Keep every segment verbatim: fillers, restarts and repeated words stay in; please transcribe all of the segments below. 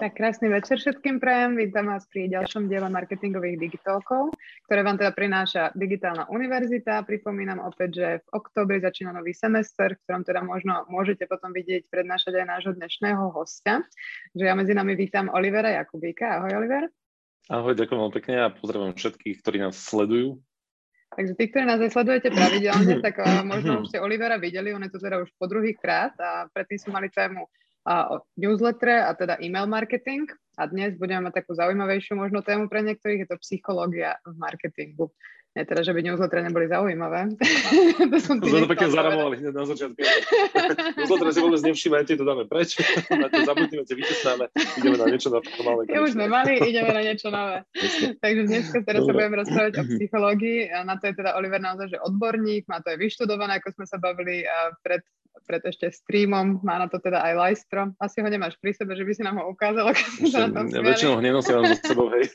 Tak krásny večer všetkým prajem. Vítam vás pri ďalšom diele marketingových digitálkov, ktoré vám teda prináša Digitálna univerzita. Pripomínam opäť, že v októbri začína nový semester, v ktorom teda možno môžete potom vidieť prednášať aj nášho dnešného hostia. Že ja medzi nami vítam Olivera Jakubíka. Ahoj, Oliver. Ahoj, ďakujem veľmi pekne a pozdravujem všetkých, ktorí nás sledujú. Takže tí, ktorí nás sledujete pravidelne, tak uh, možno už ste Olivera videli, on je to teda už po druhý krát a predtým sme mali tému uh, o newsletter a teda e-mail marketing a dnes budeme mať takú zaujímavejšiu možno tému pre niektorých, je to psychológia v marketingu. Nie teda, že by newslettery neboli zaujímavé. to som to sme to pekne zaramovali hneď na začiatku. Newslettery si vôbec nevšímajte, to dáme preč. Zabudnime, vytesnáme, ideme na niečo normálne. Ja už sme mali, ideme na niečo nové. Takže dneska teraz sa budeme rozprávať o psychológii. A na to je teda Oliver naozaj, že odborník, má to aj vyštudované, ako sme sa bavili pred pred ešte streamom, má na to teda aj lajstro. Asi ho nemáš pri sebe, že by si nám ho ukázal, ako sme sa na tom smiali. Väčšinou ho nenosia so sebou, hej.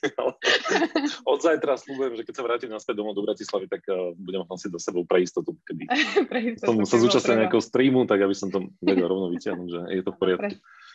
Od zajtra slúbujem, že keď sa vrátim naspäť domov do Bratislavy, tak uh, budem ho nosiť do sebou pre istotu, keby som sa zúčastnil nejakého streamu, tak aby som to vedel rovno vyťahnuť, že je to v poriadku.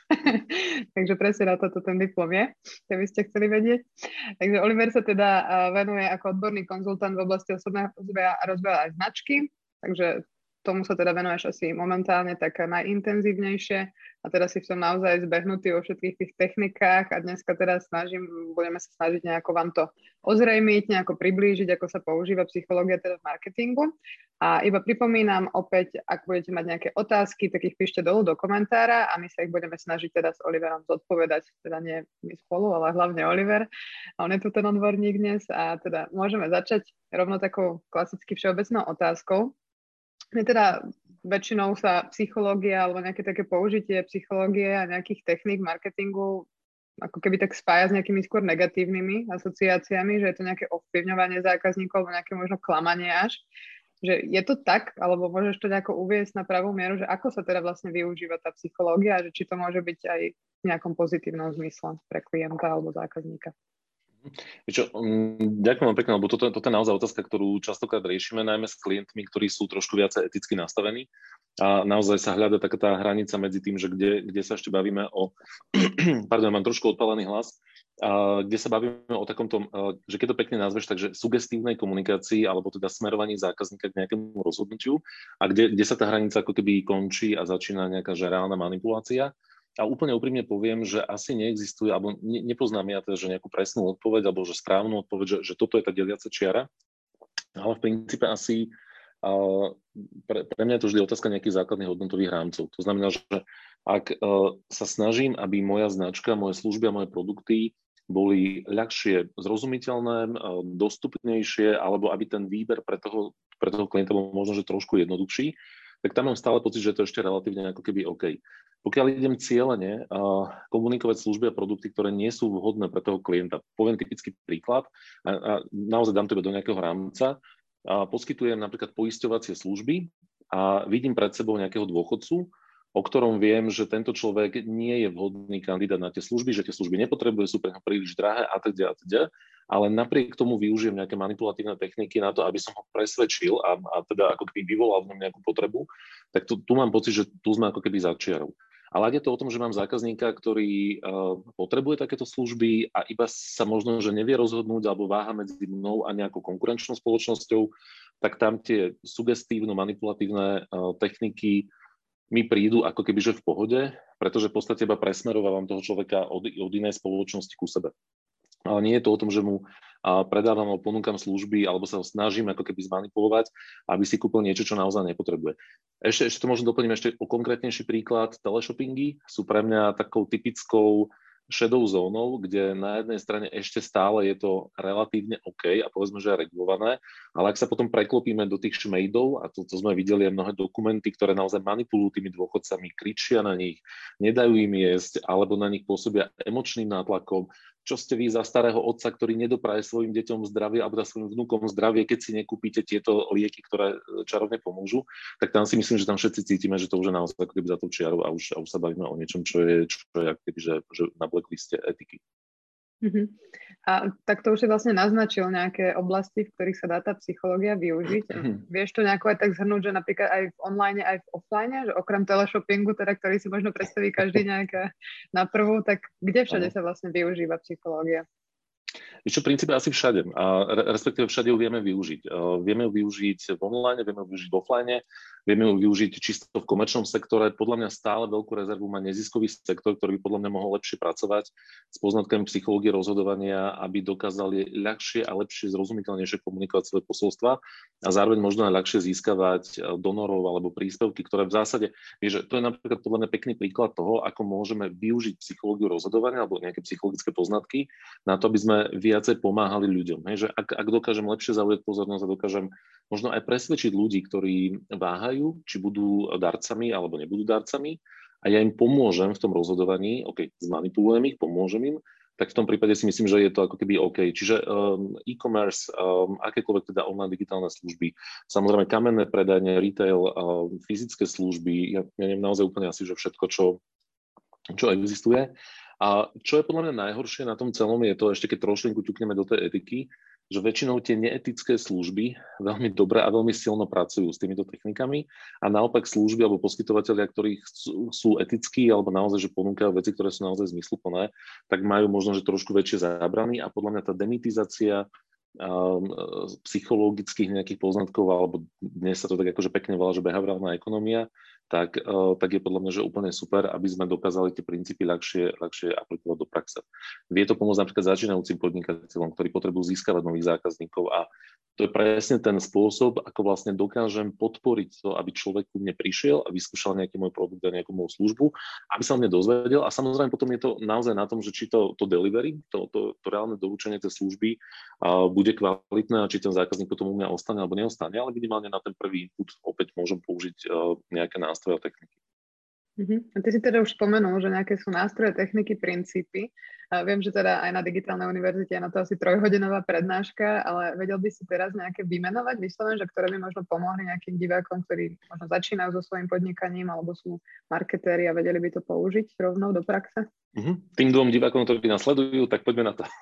Takže presne na toto ten diplom je, keby ste chceli vedieť. Takže Oliver sa teda uh, venuje ako odborný konzultant v oblasti osobného rozvoja a rozvoja aj značky, takže tomu sa teda venuješ asi momentálne tak najintenzívnejšie a teda si v tom naozaj zbehnutý vo všetkých tých technikách a dneska teda snažím, budeme sa snažiť nejako vám to ozrejmiť, nejako priblížiť, ako sa používa psychológia teda v marketingu. A iba pripomínam opäť, ak budete mať nejaké otázky, tak ich píšte dolu do komentára a my sa ich budeme snažiť teda s Oliverom zodpovedať, teda nie my spolu, ale hlavne Oliver. On je tu ten odborník dnes a teda môžeme začať rovno takou klasicky všeobecnou otázkou. My teda väčšinou sa psychológia alebo nejaké také použitie psychológie a nejakých techník marketingu ako keby tak spája s nejakými skôr negatívnymi asociáciami, že je to nejaké ovplyvňovanie zákazníkov alebo nejaké možno klamanie až. Že je to tak, alebo môžeš to nejako uviesť na pravú mieru, že ako sa teda vlastne využíva tá psychológia, že či to môže byť aj v nejakom pozitívnom zmysle pre klienta alebo zákazníka. Čo, ďakujem vám pekne, lebo toto, toto je naozaj otázka, ktorú častokrát riešime, najmä s klientmi, ktorí sú trošku viac eticky nastavení a naozaj sa hľada taká tá hranica medzi tým, že kde, kde sa ešte bavíme o, pardon, mám trošku odpálený hlas, a kde sa bavíme o takomto, že keď to pekne nazveš, takže sugestívnej komunikácii alebo teda smerovaní zákazníka k nejakému rozhodnutiu a kde, kde sa tá hranica ako keby končí a začína nejaká že reálna manipulácia. A úplne úprimne poviem, že asi neexistuje, alebo ne, nepoznám ja teda, že nejakú presnú odpoveď, alebo že správnu odpoveď, že, že toto je tá deliaca čiara. Ale v princípe asi uh, pre, pre mňa je to vždy otázka nejakých základných hodnotových rámcov. To znamená, že ak uh, sa snažím, aby moja značka, moje služby a moje produkty boli ľahšie zrozumiteľné, uh, dostupnejšie, alebo aby ten výber pre toho, pre toho klienta bol možno, že trošku jednoduchší, tak tam mám stále pocit, že to je ešte relatívne ako keby OK. Pokiaľ idem cieľene uh, komunikovať služby a produkty, ktoré nie sú vhodné pre toho klienta, poviem typický príklad a, a naozaj dám to do nejakého rámca, a poskytujem napríklad poisťovacie služby a vidím pred sebou nejakého dôchodcu, o ktorom viem, že tento človek nie je vhodný kandidát na tie služby, že tie služby nepotrebuje, sú pre neho príliš drahé a tak ďalej, a tak ďalej. Ale napriek tomu využijem nejaké manipulatívne techniky na to, aby som ho presvedčil a, a teda ako keby vyvolal v ňom nejakú potrebu, tak tu, tu mám pocit, že tu sme ako keby za čiarou. Ale ak je to o tom, že mám zákazníka, ktorý uh, potrebuje takéto služby a iba sa možno, že nevie rozhodnúť alebo váha medzi mnou a nejakou konkurenčnou spoločnosťou, tak tam tie sugestívno-manipulatívne uh, techniky mi prídu ako keby, že v pohode, pretože v podstate iba presmerovávam toho človeka od, od inej spoločnosti ku sebe. Ale nie je to o tom, že mu uh, predávam alebo ponúkam služby alebo sa ho snažím ako keby zmanipulovať, aby si kúpil niečo, čo naozaj nepotrebuje. Ešte, ešte to možno doplním ešte o konkrétnejší príklad. Teleshoppingy sú pre mňa takou typickou shadow zónou, kde na jednej strane ešte stále je to relatívne OK a povedzme, že je regulované, ale ak sa potom preklopíme do tých šmejdov, a to, to sme videli aj mnohé dokumenty, ktoré naozaj manipulujú tými dôchodcami, kričia na nich, nedajú im jesť, alebo na nich pôsobia emočným nátlakom, čo ste vy za starého otca, ktorý nedopraje svojim deťom zdravie alebo svojim vnúkom zdravie, keď si nekúpite tieto lieky, ktoré čarovne pomôžu, tak tam si myslím, že tam všetci cítime, že to už je naozaj ako keby za tou čiarou a už, a už sa bavíme o niečom, čo je, čo je ako keby, že, že na blackliste etiky. Uh-huh. A tak to už si vlastne naznačil nejaké oblasti, v ktorých sa dá tá psychológia využiť. Vieš to nejako aj tak zhrnúť, že napríklad aj v online, aj v offline, že okrem teleshoppingu, teda, ktorý si možno predstaví každý nejaká na prvú, tak kde všade sa vlastne využíva psychológia? Ešte v princípe asi všade, a respektíve všade ju vieme využiť. Vieme ju využiť v online, vieme ju využiť v offline, vieme ju využiť čisto v komerčnom sektore. Podľa mňa stále veľkú rezervu má neziskový sektor, ktorý by podľa mňa mohol lepšie pracovať s poznatkami psychológie rozhodovania, aby dokázali ľahšie a lepšie zrozumiteľnejšie komunikovať svoje posolstva a zároveň možno aj ľahšie získavať donorov alebo príspevky, ktoré v zásade, vieš, to je napríklad podľa mňa pekný príklad toho, ako môžeme využiť psychológiu rozhodovania alebo nejaké psychologické poznatky na to, aby sme viacej pomáhali ľuďom. Hej, že ak, ak dokážem lepšie zaujať pozornosť a dokážem možno aj presvedčiť ľudí, ktorí váhajú, či budú darcami alebo nebudú darcami, a ja im pomôžem v tom rozhodovaní, OK, zmanipulujem ich, pomôžem im, tak v tom prípade si myslím, že je to ako keby OK. Čiže um, e-commerce, um, akékoľvek teda online digitálne služby, samozrejme kamenné predajne, retail, um, fyzické služby, ja, ja neviem naozaj úplne asi, že všetko, čo, čo existuje. A čo je podľa mňa najhoršie na tom celom je to, ešte keď trošlinku ťukneme do tej etiky, že väčšinou tie neetické služby veľmi dobre a veľmi silno pracujú s týmito technikami a naopak služby alebo poskytovateľia, ktorí sú, sú etickí alebo naozaj, že ponúkajú veci, ktoré sú naozaj zmysluplné, tak majú možno, že trošku väčšie zábrany a podľa mňa tá demitizácia um, psychologických nejakých poznatkov, alebo dnes sa to tak akože pekne volá, že behaviorálna ekonomia, tak, uh, tak je podľa mňa, že úplne super, aby sme dokázali tie princípy ľahšie, ľahšie aplikovať do praxe. Vie to pomôcť napríklad začínajúcim podnikateľom, ktorí potrebujú získavať nových zákazníkov, a to je presne ten spôsob, ako vlastne dokážem podporiť to, aby človek ku mne prišiel a vyskúšal nejaký môj produkt a nejakú moju službu, aby sa o mne dozvedel, a samozrejme potom je to naozaj na tom, že či to, to delivery, to, to, to reálne doručenie tej služby uh, bude kvalitné a či ten zákazník potom u mňa ostane alebo neostane, ale minimálne na ten prvý input opäť môžem použiť uh, nejaké nástroje a techniky. Uh-huh. A ty si teda už spomenul, že nejaké sú nástroje, techniky, princípy. A viem, že teda aj na digitálnej univerzite je na to asi trojhodinová prednáška, ale vedel by si teraz nejaké vymenovať, vyslovene, že ktoré by možno pomohli nejakým divákom, ktorí možno začínajú so svojím podnikaním alebo sú marketéri a vedeli by to použiť rovnou do praxe? Uh-huh. Tým dvom divákom, ktorí nasledujú, tak poďme na to.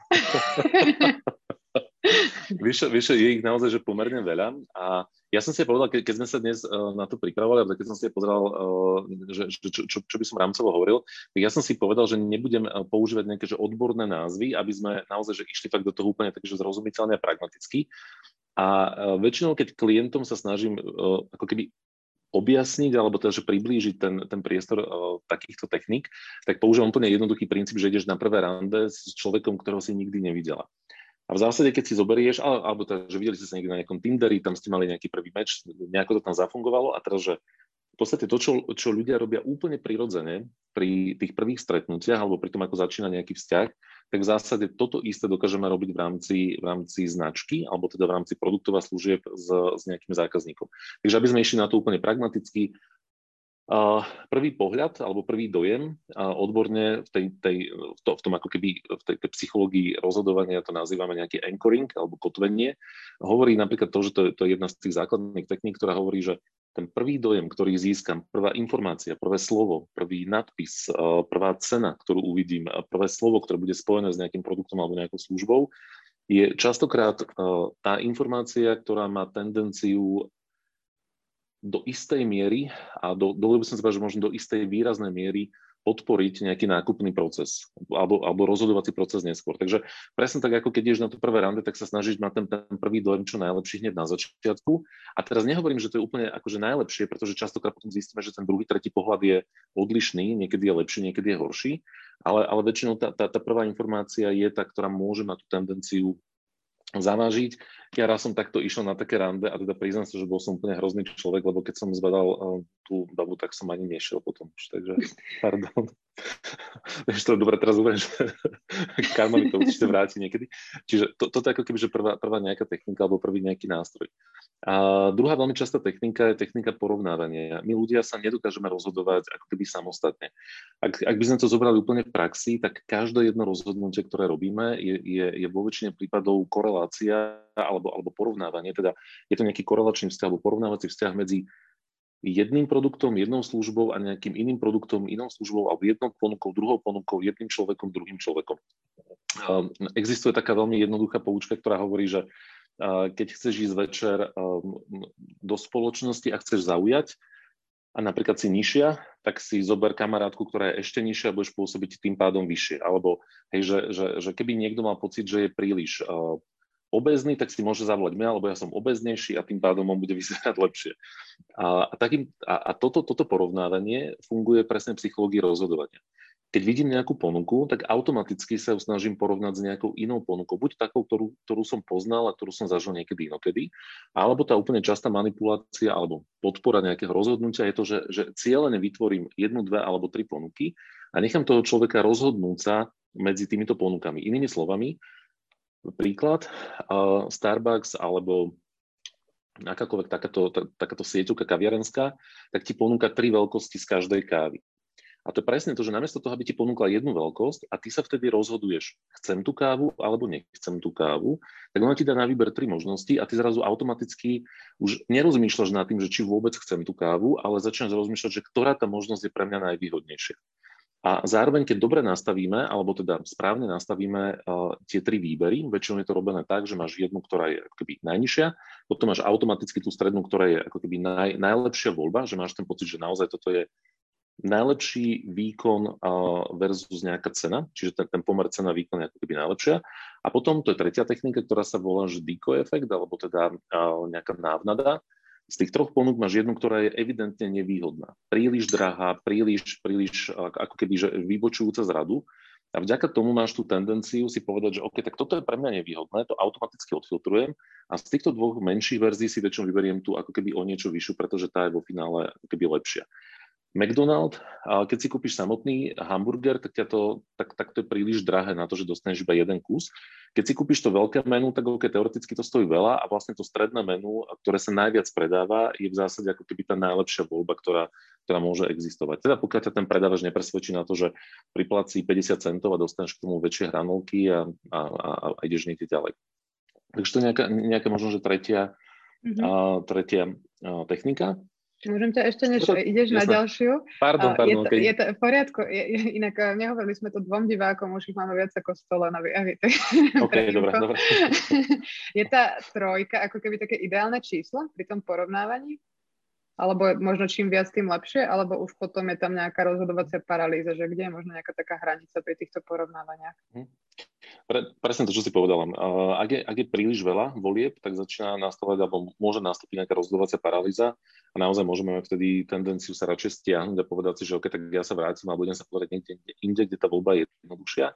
Vyše, vyše je ich naozaj, že pomerne veľa, a ja som si povedal, ke, keď sme sa dnes uh, na to pripravovali, a keď som si pozeral, uh, že, že, čo, čo, čo by som rámcovo hovoril, tak ja som si povedal, že nebudem uh, používať nejaké že odborné názvy, aby sme naozaj že išli fakt do toho úplne takže zrozumiteľne a pragmaticky. A uh, väčšinou, keď klientom sa snažím uh, ako keby objasniť alebo teda, že priblížiť ten, ten priestor uh, takýchto techník, tak používam úplne jednoduchý princíp, že ideš na prvé rande s človekom, ktorého si nikdy nevidela. A v zásade, keď si zoberieš, alebo teda, že videli ste sa niekde na nejakom Tinderi, tam ste mali nejaký prvý meč, nejako to tam zafungovalo, a teraz, že v podstate to, čo, čo ľudia robia úplne prirodzene pri tých prvých stretnutiach alebo pri tom, ako začína nejaký vzťah, tak v zásade toto isté dokážeme robiť v rámci, v rámci značky alebo teda v rámci produktov a služieb s, s nejakým zákazníkom. Takže aby sme išli na to úplne pragmaticky, Uh, prvý pohľad alebo prvý dojem, uh, odborne v, tej, tej, v, to, v tom ako keby v tej, tej psychológii rozhodovania to nazývame nejaký anchoring alebo kotvenie, hovorí napríklad to, že to, to je jedna z tých základných techník, ktorá hovorí, že ten prvý dojem, ktorý získam, prvá informácia, prvé slovo, prvý nadpis, uh, prvá cena, ktorú uvidím, prvé slovo, ktoré bude spojené s nejakým produktom alebo nejakou službou, je častokrát uh, tá informácia, ktorá má tendenciu do istej miery, a do, dovolil by som si povedať, že možno do istej výraznej miery podporiť nejaký nákupný proces alebo, alebo rozhodovací proces neskôr. Takže presne tak, ako keď ideš na to prvé rande, tak sa snažíš mať ten, ten prvý dojem čo najlepší hneď na začiatku. A teraz nehovorím, že to je úplne akože najlepšie, pretože častokrát potom zistíme, že ten druhý, tretí pohľad je odlišný, niekedy je lepší, niekedy je horší, ale, ale väčšinou tá, tá, tá prvá informácia je tá, ktorá môže mať tú tendenciu zavážiť. Ja raz som takto išiel na také rande a teda priznám sa, že bol som úplne hrozný človek, lebo keď som zbadal uh, tú babu, tak som ani nešiel potom už, takže pardon. Vieš to dobre teraz uvedem, že karma mi to určite vráti niekedy. Čiže to, toto je ako keby, že prvá, prvá nejaká technika alebo prvý nejaký nástroj. A druhá veľmi častá technika je technika porovnávania. My ľudia sa nedokážeme rozhodovať ako keby samostatne. Ak, ak by sme to zobrali úplne v praxi, tak každé jedno rozhodnutie, ktoré robíme, je, je, je vo väčšine prípadov korelácia alebo, alebo porovnávanie. Teda je to nejaký korelačný vzťah alebo porovnávací vzťah medzi jedným produktom, jednou službou a nejakým iným produktom, inou službou alebo jednou ponukou, druhou ponukou, jedným človekom, druhým človekom. Existuje taká veľmi jednoduchá poučka, ktorá hovorí, že keď chceš ísť večer do spoločnosti a chceš zaujať a napríklad si nižšia, tak si zober kamarátku, ktorá je ešte nižšia a budeš pôsobiť tým pádom vyššie. Alebo hej, že, že, že keby niekto mal pocit, že je príliš uh, obézny, tak si môže zavolať mňa, alebo ja som obéznejší a tým pádom on bude vyzerať lepšie. A, a, takým, a, a toto, toto porovnávanie funguje presne v psychológii rozhodovania. Keď vidím nejakú ponuku, tak automaticky sa ju snažím porovnať s nejakou inou ponukou. Buď takou, ktorú, ktorú som poznal a ktorú som zažil niekedy inokedy, alebo tá úplne častá manipulácia alebo podpora nejakého rozhodnutia je to, že, že cieľene vytvorím jednu, dve alebo tri ponuky a nechám toho človeka rozhodnúť sa medzi týmito ponukami. Inými slovami, príklad, uh, Starbucks alebo akákoľvek takáto, tá, takáto sieťovka kaviarenská, tak ti ponúka tri veľkosti z každej kávy. A to je presne to, že namiesto toho, aby ti ponúkla jednu veľkosť a ty sa vtedy rozhoduješ, chcem tú kávu alebo nechcem tú kávu, tak ona ti dá na výber tri možnosti a ty zrazu automaticky už nerozmýšľaš nad tým, že či vôbec chcem tú kávu, ale začínaš rozmýšľať, že ktorá tá možnosť je pre mňa najvýhodnejšia. A zároveň, keď dobre nastavíme, alebo teda správne nastavíme uh, tie tri výbery, väčšinou je to robené tak, že máš jednu, ktorá je ako keby najnižšia, potom máš automaticky tú strednú, ktorá je ako keby naj, najlepšia voľba, že máš ten pocit, že naozaj toto je najlepší výkon versus nejaká cena, čiže ten, ten pomer cena-výkon je ako keby najlepšia. A potom to je tretia technika, ktorá sa volá že decoy efekt, alebo teda nejaká návnada. Z tých troch ponúk máš jednu, ktorá je evidentne nevýhodná. Príliš drahá, príliš, príliš ako keby že vybočujúca z radu. A vďaka tomu máš tú tendenciu si povedať, že OK, tak toto je pre mňa nevýhodné, to automaticky odfiltrujem a z týchto dvoch menších verzií si väčšinou vyberiem tú ako keby o niečo vyššiu, pretože tá je vo finále ako keby lepšia. McDonald, keď si kúpiš samotný hamburger, tak, ťa to, tak, tak to je príliš drahé na to, že dostaneš iba jeden kus. Keď si kúpiš to veľké menu, tak okay, teoreticky to stojí veľa a vlastne to stredné menu, ktoré sa najviac predáva, je v zásade ako keby tá najlepšia voľba, ktorá, ktorá môže existovať. Teda pokiaľ ťa ten predávač nepresvedčí na to, že priplatí päťdesiat centov a dostaneš k tomu väčšie hranolky a, a, a, a ideš niekde ďalej. Takže to je nejaká, nejaká možno, že tretia, mm-hmm. a, tretia a, technika. Môžem ťa ešte, než ideš Jasne. na ďalšiu. Pardon, pardon. Je to, okay. je to v poriadku. Je, je, inak nehovorili sme to dvom divákom, už ich máme viac ako sto len. OK, dobre, dobre. Je tá trojka ako keby také ideálne číslo pri tom porovnávaní? Alebo možno čím viac, tým lepšie? Alebo už potom je tam nejaká rozhodovacia paralýza, že kde je možno nejaká taká hranica pri týchto porovnávaniach? Hm. Pre, presne to, čo si povedala. Uh, ak, je, ak je príliš veľa volieb, tak začína nastavať, alebo môže nastúpiť nejaká rozhodovacia paralýza a naozaj môžeme mať vtedy tendenciu sa radšej stiahnuť a povedať si, že OK, tak ja sa vrátim a budem sa povedať niekde inde, kde tá voľba je jednoduchšia.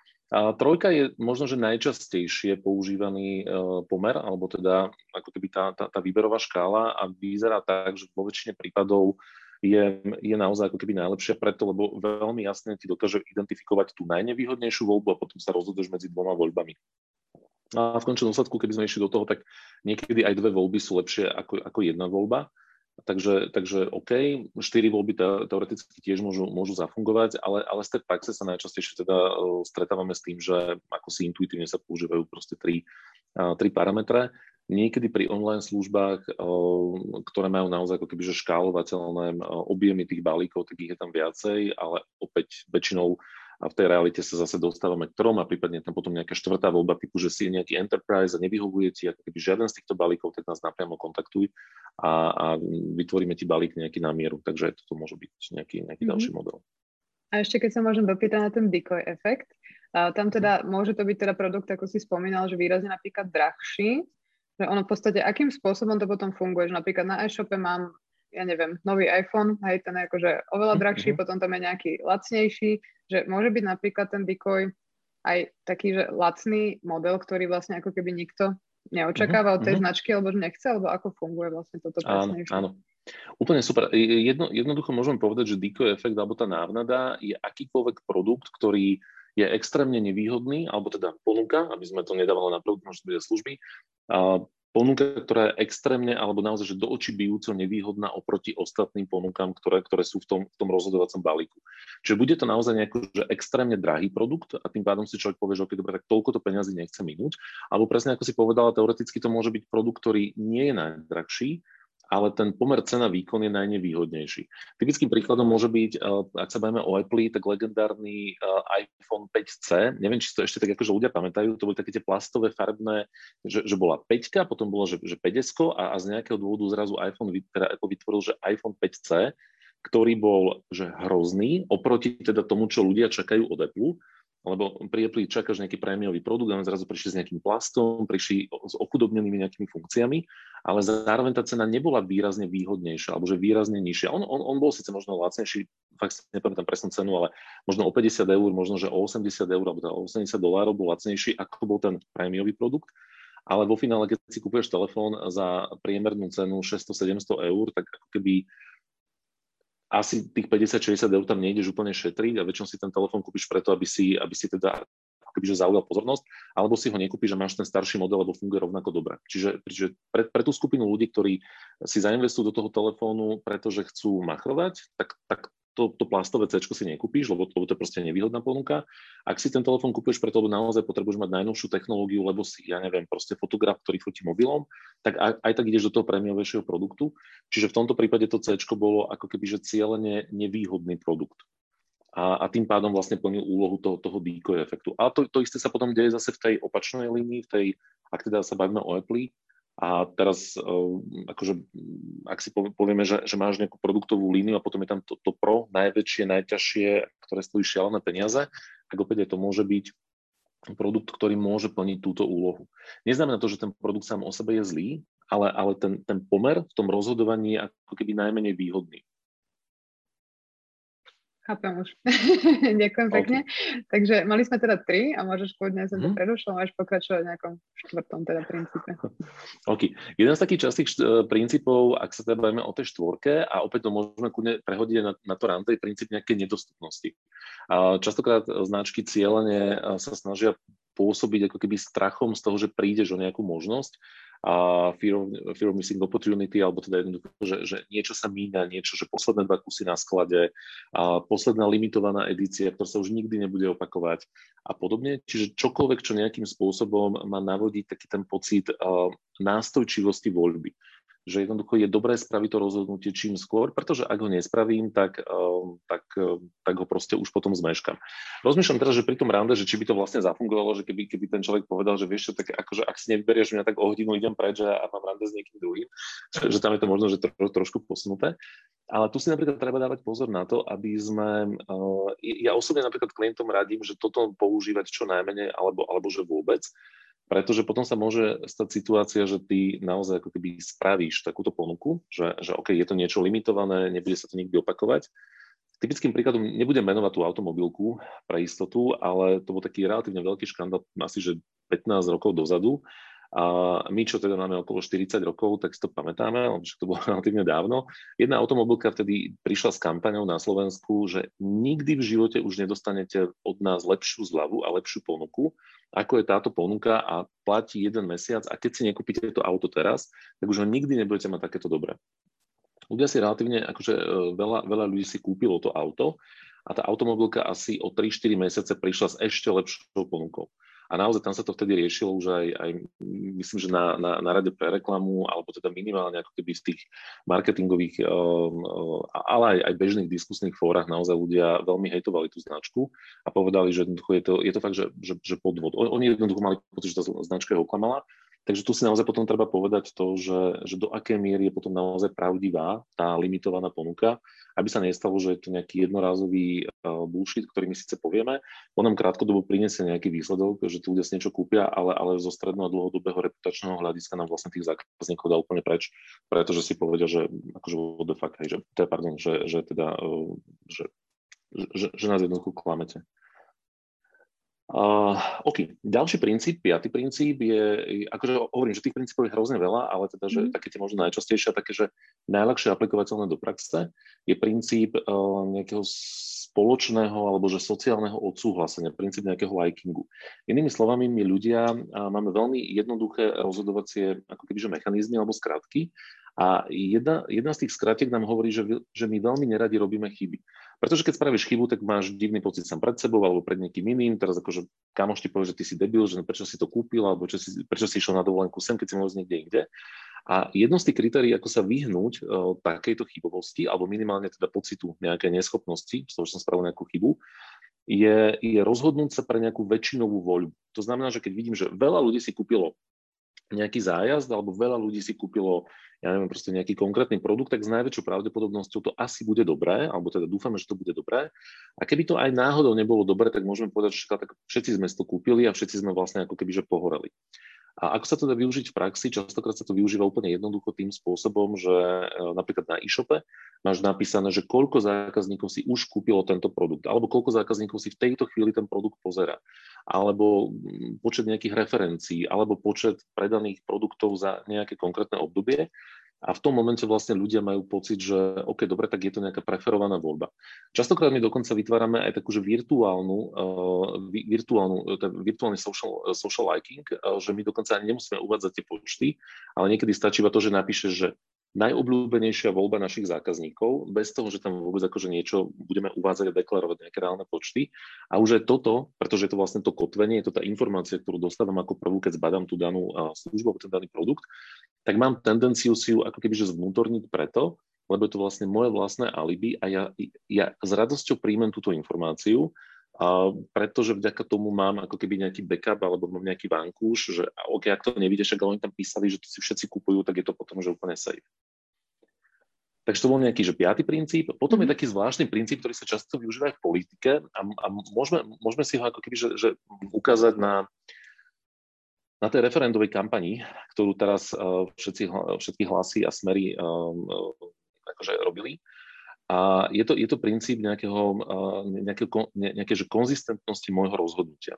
A trojka je možno, že najčastejšie používaný uh, pomer, alebo teda ako keby tá, tá, tá výberová škála a vyzerá tak, že vo väčšine prípadov je, je naozaj ako keby najlepšia preto, lebo veľmi jasne ti dokáže identifikovať tú najnevýhodnejšiu voľbu a potom sa rozhoduješ medzi dvoma voľbami. A v končnom dôsledku, keby sme išli do toho, tak niekedy aj dve voľby sú lepšie ako, ako jedna voľba. Takže, takže OK, štyri voľby teoreticky tiež môžu, môžu zafungovať, ale, ale z tej praxe sa najčastejšie teda uh, stretávame s tým, že ako si intuitívne sa používajú proste tri, uh, tri parametre. Niekedy pri online službách, ktoré majú naozaj ako keby že škálovateľné objemy tých balíkov, tak ich je tam viacej, ale opäť väčšinou v tej realite sa zase dostávame k trom a prípadne tam potom nejaká štvrtá voľba typu, že si je nejaký enterprise a nevyhovuje ti ako keby žiaden z týchto balíkov, tak nás napriamo kontaktuj a, a vytvoríme ti balík nejaký na mieru, takže toto môže byť nejaký, nejaký mm-hmm. ďalší model. A ešte keď sa môžem dopýtať na ten decoy efekt, tam teda môže to byť teda produkt, ako si spomínal, že výrazne napríklad drahší. Že ono v podstate, akým spôsobom to potom funguje, že napríklad na e-shope mám, ja neviem, nový iPhone, hej, ten je akože oveľa drahší, mm-hmm. potom tam je nejaký lacnejší, že môže byť napríklad ten decoy aj taký, že lacný model, ktorý vlastne ako keby nikto neočakáva od tej mm-hmm. značky, alebo že nechce, alebo ako funguje vlastne toto presne? Áno, áno. Úplne super. Jedno, jednoducho môžem povedať, že decoy efekt, alebo tá návnada je akýkoľvek produkt, ktorý je extrémne nevýhodný, alebo teda ponuka, aby sme to nedávali na produkt, môže to byť služby, a ponuka, ktorá je extrémne, alebo naozaj, že do očí bijúco nevýhodná oproti ostatným ponukám, ktoré, ktoré sú v tom, v tom rozhodovacom balíku. Čiže bude to naozaj nejaký že extrémne drahý produkt a tým pádom si človek povie, že okay, dobre, tak toľko to peňazí nechce minúť, alebo presne ako si povedala, teoreticky to môže byť produkt, ktorý nie je najdrahší, ale ten pomer cena-výkon je najnevýhodnejší. Typickým príkladom môže byť, ak sa bavíme o Apple, tak legendárny iPhone päť C, neviem, či to ešte tak akože ľudia pamätajú, to boli také tie plastové farbné, že, že bola päťka, potom bolo, že, že päť S a, a z nejakého dôvodu zrazu iPhone, teda Apple vytvoril, že iPhone päť C, ktorý bol že hrozný, oproti teda tomu, čo ľudia čakajú od Apple, lebo pri Apple čakáš nejaký prémiový produkt a zrazu prišli s nejakým plastom, prišli s ochudobnenými nejakými funkciami, ale zároveň tá cena nebola výrazne výhodnejšia, alebo že výrazne nižšia. On, on, on bol síce možno lacnejší, fakt si nepamätám presnú cenu, ale možno o päťdesiat eur, možno že o osemdesiat eur, alebo teda o osemdesiat dolárov bol lacnejší, ako bol ten prémiový produkt. Ale vo finále, keď si kupuješ telefón za priemernú cenu šesťsto sedemsto eur, tak ako keby asi tých päťdesiat šesťdesiat eur tam nejdeš úplne šetriť a väčšinou si ten telefón kúpiš preto, aby si, aby si teda kebyže zaujal pozornosť, alebo si ho nekúpiš a máš ten starší model, lebo funguje rovnako dobre. Čiže, čiže pre, pre tú skupinu ľudí, ktorí si zainvestujú do toho telefónu, pretože chcú machrovať, tak, tak to, to plastové C si nekúpiš, lebo, lebo to je proste nevýhodná ponuka. Ak si ten telefón kúpiš preto, lebo naozaj potrebuješ mať najnovšiu technológiu, lebo si, ja neviem, proste fotograf, ktorý fotí mobilom, tak aj, aj tak ideš do toho prémiovejšieho produktu. Čiže v tomto prípade to C bolo ako keby, že cieľene nevýhodný produkt. A, a tým pádom vlastne plnil úlohu toho, toho decoy efektu. A to, to isté sa potom deje zase v tej opačnej línii, v tej, ak teda sa bavíme o Apple. A teraz, akože, ak si povieme, že, že máš nejakú produktovú líniu a potom je tam to, to Pro, najväčšie, najťažšie, ktoré stojí šialené peniaze, tak opäť to môže byť produkt, ktorý môže plniť túto úlohu. Neznamená to, že ten produkt sám o sebe je zlý, ale, ale ten, ten pomer v tom rozhodovaní je ako keby najmenej výhodný. Chápem už. Ďakujem pekne. Okay. Takže mali sme teda tri a môžeš kľudne, som to prerušil, môžeš pokračovať v nejakom štvrtom teda princípe. OK. Jeden z takých častých princípov, ak sa teda bavíme o tej štvorke, a opäť to môžeme kľudne prehodiť na, na to rande, je princíp nejakej nedostupnosti. A častokrát značky cieľene sa snažia pôsobiť ako keby strachom z toho, že prídeš o nejakú možnosť, a fear of, fear of missing opportunity, alebo teda jednoducho, že, že niečo sa míňa, niečo, že posledné dva kusy na sklade, a posledná limitovaná edícia, ktorá sa už nikdy nebude opakovať a podobne. Čiže čokoľvek, čo nejakým spôsobom má navodiť taký ten pocit uh, nástojčivosti voľby. Že jednoducho je dobré spraviť to rozhodnutie čím skôr, pretože ak ho nespravím, tak, uh, tak, uh, tak ho proste už potom zmeškam. Rozmýšľam teraz, že pri tom rande, že či by to vlastne zafungovalo, že keby, keby ten človek povedal, že vieš čo, tak akože ak si nevyberieš mňa, tak o hodinu idem preč a mám rande s niekým druhým, že, že tam je to možno, že tro, trošku posunuté. Ale tu si napríklad treba dávať pozor na to, aby sme, uh, ja osobne napríklad klientom radím, že toto používať čo najmenej, alebo, alebo že vôbec, pretože potom sa môže stať situácia, že ty naozaj ako keby spravíš takúto ponuku, že, že OK, je to niečo limitované, nebude sa to nikdy opakovať. Typickým príkladom nebudem menovať tú automobilku pre istotu, ale to bol taký relatívne veľký škandál, asi že pätnásť rokov dozadu. A my, čo teda máme okolo štyridsať rokov, tak si to pamätáme, lebo to bolo relatívne dávno. Jedna automobilka vtedy prišla s kampaňou na Slovensku, že nikdy v živote už nedostanete od nás lepšiu zľavu a lepšiu ponuku, ako je táto ponuka a platí jeden mesiac a keď si nekúpite to auto teraz, tak už ho nikdy nebudete mať takéto dobré. Ľudia si relatívne, akože veľa, veľa ľudí si kúpilo to auto a tá automobilka asi o tri štyri mesiace prišla s ešte lepšou ponukou. A naozaj tam sa to vtedy riešilo už aj, aj myslím, že na, na, na rade pre reklamu, alebo teda minimálne ako keby v tých marketingových, um, ale aj, aj bežných diskusných fórach naozaj ľudia veľmi hejtovali tú značku a povedali, že je to, je to fakt, že, že, že podvod. Oni jednoducho mali pocit, že tá značka je oklamala. Takže tu si naozaj potom treba povedať to, že, že do akej miery je potom naozaj pravdivá tá limitovaná ponuka, aby sa nestalo, že je to nejaký jednorázový uh, bullshit, ktorý my síce povieme, on nám krátkodobo prinesie nejaký výsledok, že tí ľudia si niečo kúpia, ale, ale zo stredno a dlhodobého reputačného hľadiska nám vlastne tých zákazníkov dá úplne preč, pretože si povedia, že akože what the fuck, hej, že, teda, pardon, že, že teda, uh, že, že, že nás jednoducho klamete. Uh, OK, ďalší princíp, piatý princíp je, akože hovorím, že tých princípov je hrozne veľa, ale teda, že mm. také tie možno najčastejšie, také, že najľahšie aplikovateľné do praxe je princíp uh, nejakého spoločného alebo že sociálneho odsúhlasenia, princíp nejakého likingu. Inými slovami, my ľudia uh, máme veľmi jednoduché rozhodovacie ako kebyže mechanizmy alebo skratky a jedna, jedna z tých skratiek nám hovorí, že, že my veľmi neradi robíme chyby. Pretože keď spravíš chybu, tak máš divný pocit sám pred sebou alebo pred niekým iným. Teraz akože kamoš ti povie, že ty si debil, že prečo si to kúpil, alebo čo si, prečo si išiel na dovolenku sem, keď si mohol niekde inde. A jedno z tých kritérií, ako sa vyhnúť uh, takejto chybovosti, alebo minimálne teda pocitu nejakej neschopnosti, z toho, že som spravil nejakú chybu, je, je rozhodnúť sa pre nejakú väčšinovú voľbu. To znamená, že keď vidím, že veľa ľudí si kúpilo nejaký zájazd, alebo veľa ľudí si kúpilo, ja neviem, proste nejaký konkrétny produkt, tak s najväčšou pravdepodobnosťou to asi bude dobré, alebo teda dúfame, že to bude dobré. A keby to aj náhodou nebolo dobré, tak môžeme povedať, že tak všetci sme to kúpili a všetci sme vlastne ako keby že pohoreli. A ako sa to dá využiť v praxi? Častokrát sa to využíva úplne jednoducho tým spôsobom, že napríklad na e-shope máš napísané, že koľko zákazníkov si už kúpilo tento produkt, alebo koľko zákazníkov si v tejto chvíli ten produkt pozerá, alebo počet nejakých referencií, alebo počet predaných produktov za nejaké konkrétne obdobie. A v tom momente vlastne ľudia majú pocit, že OK, dobre, tak je to nejaká preferovaná voľba. Častokrát my dokonca vytvárame aj takú, že virtuálnu, uh, virtuálnu, ten virtuálny social, uh, social liking, uh, že my dokonca ani nemusíme uvádzať tie počty, ale niekedy stačí iba to, že napíšeš, že najobľúbenejšia voľba našich zákazníkov, bez toho, že tam vôbec akože niečo budeme uvádzať a deklarovať nejaké reálne počty. A už aj toto, pretože je to vlastne to kotvenie, je to tá informácia, ktorú dostávam ako prvú, keď zbadám tú danú uh, službu, ten daný produkt, tak mám tendenciu si ju ako keby že zvnútorniť preto, lebo je to vlastne moje vlastné alibi a ja, ja s radosťou príjmem túto informáciu, a pretože vďaka tomu mám ako keby nejaký backup alebo mám nejaký vankúš, že OK, ak to nevidieš, ak oni tam písali, že to si všetci kupujú, tak je to potom že úplne safe. Takže to bol nejaký že piaty princíp. Potom mm-hmm. je taký zvláštny princíp, ktorý sa často využíva aj v politike a, a môžeme, môžeme si ho ako keby že, že ukázať na Na tej referendovej kampani, ktorú teraz uh, všetci, všetky hlasy a smery uh, uh, akože robili. A je to, je to princíp nejakého, uh, nejakého, ne, nejaké, že konzistentnosti môjho rozhodnutia.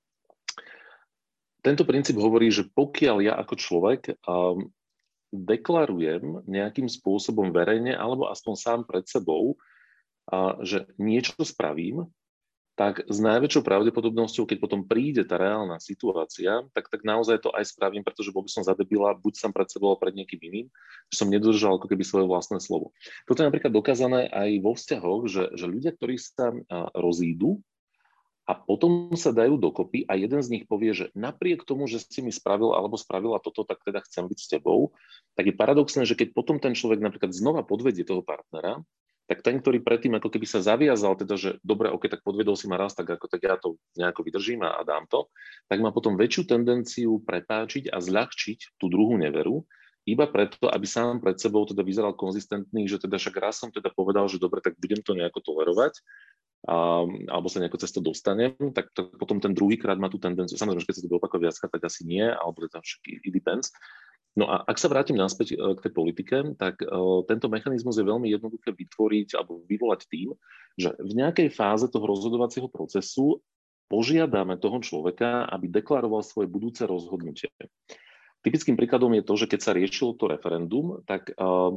Tento princíp hovorí, že pokiaľ ja ako človek um, deklarujem nejakým spôsobom verejne alebo aspoň sám pred sebou, uh, že niečo spravím, tak s najväčšou pravdepodobnosťou, keď potom príde tá reálna situácia, tak, tak naozaj to aj spravím, pretože bol by som za debila, buď som pred sebou a pred niekým iným, že som nedodržal ako keby svoje vlastné slovo. Toto je napríklad dokázané aj vo vzťahoch, že, že ľudia, ktorí sa rozídu a potom sa dajú dokopy a jeden z nich povie, že napriek tomu, že si mi spravil alebo spravila toto, tak teda chcem byť s tebou, tak je paradoxné, že keď potom ten človek napríklad znova podvedie toho partnera, tak ten, ktorý predtým ako keby sa zaviazal, teda, že dobre, ok, tak podviedol si ma raz, tak, ako, tak ja to nejako vydržím a, a dám to, tak má potom väčšiu tendenciu prepáčiť a zľahčiť tú druhú neveru, iba preto, aby sám pred sebou teda vyzeral konzistentný, že teda však raz som teda povedal, že dobre, tak budem to nejako tolerovať, a, alebo sa nejako cez to dostanem, tak, tak potom ten druhýkrát má tú tendenciu, samozrejme, že keď sa to bude opakovať viackrát, tak asi nie, alebo teda však it depends. No a ak sa vrátim naspäť k tej politike, tak uh, tento mechanizmus je veľmi jednoduché vytvoriť alebo vyvolať tým, že v nejakej fáze toho rozhodovacieho procesu požiadame toho človeka, aby deklaroval svoje budúce rozhodnutie. Typickým príkladom je to, že keď sa riešilo to referendum, tak uh,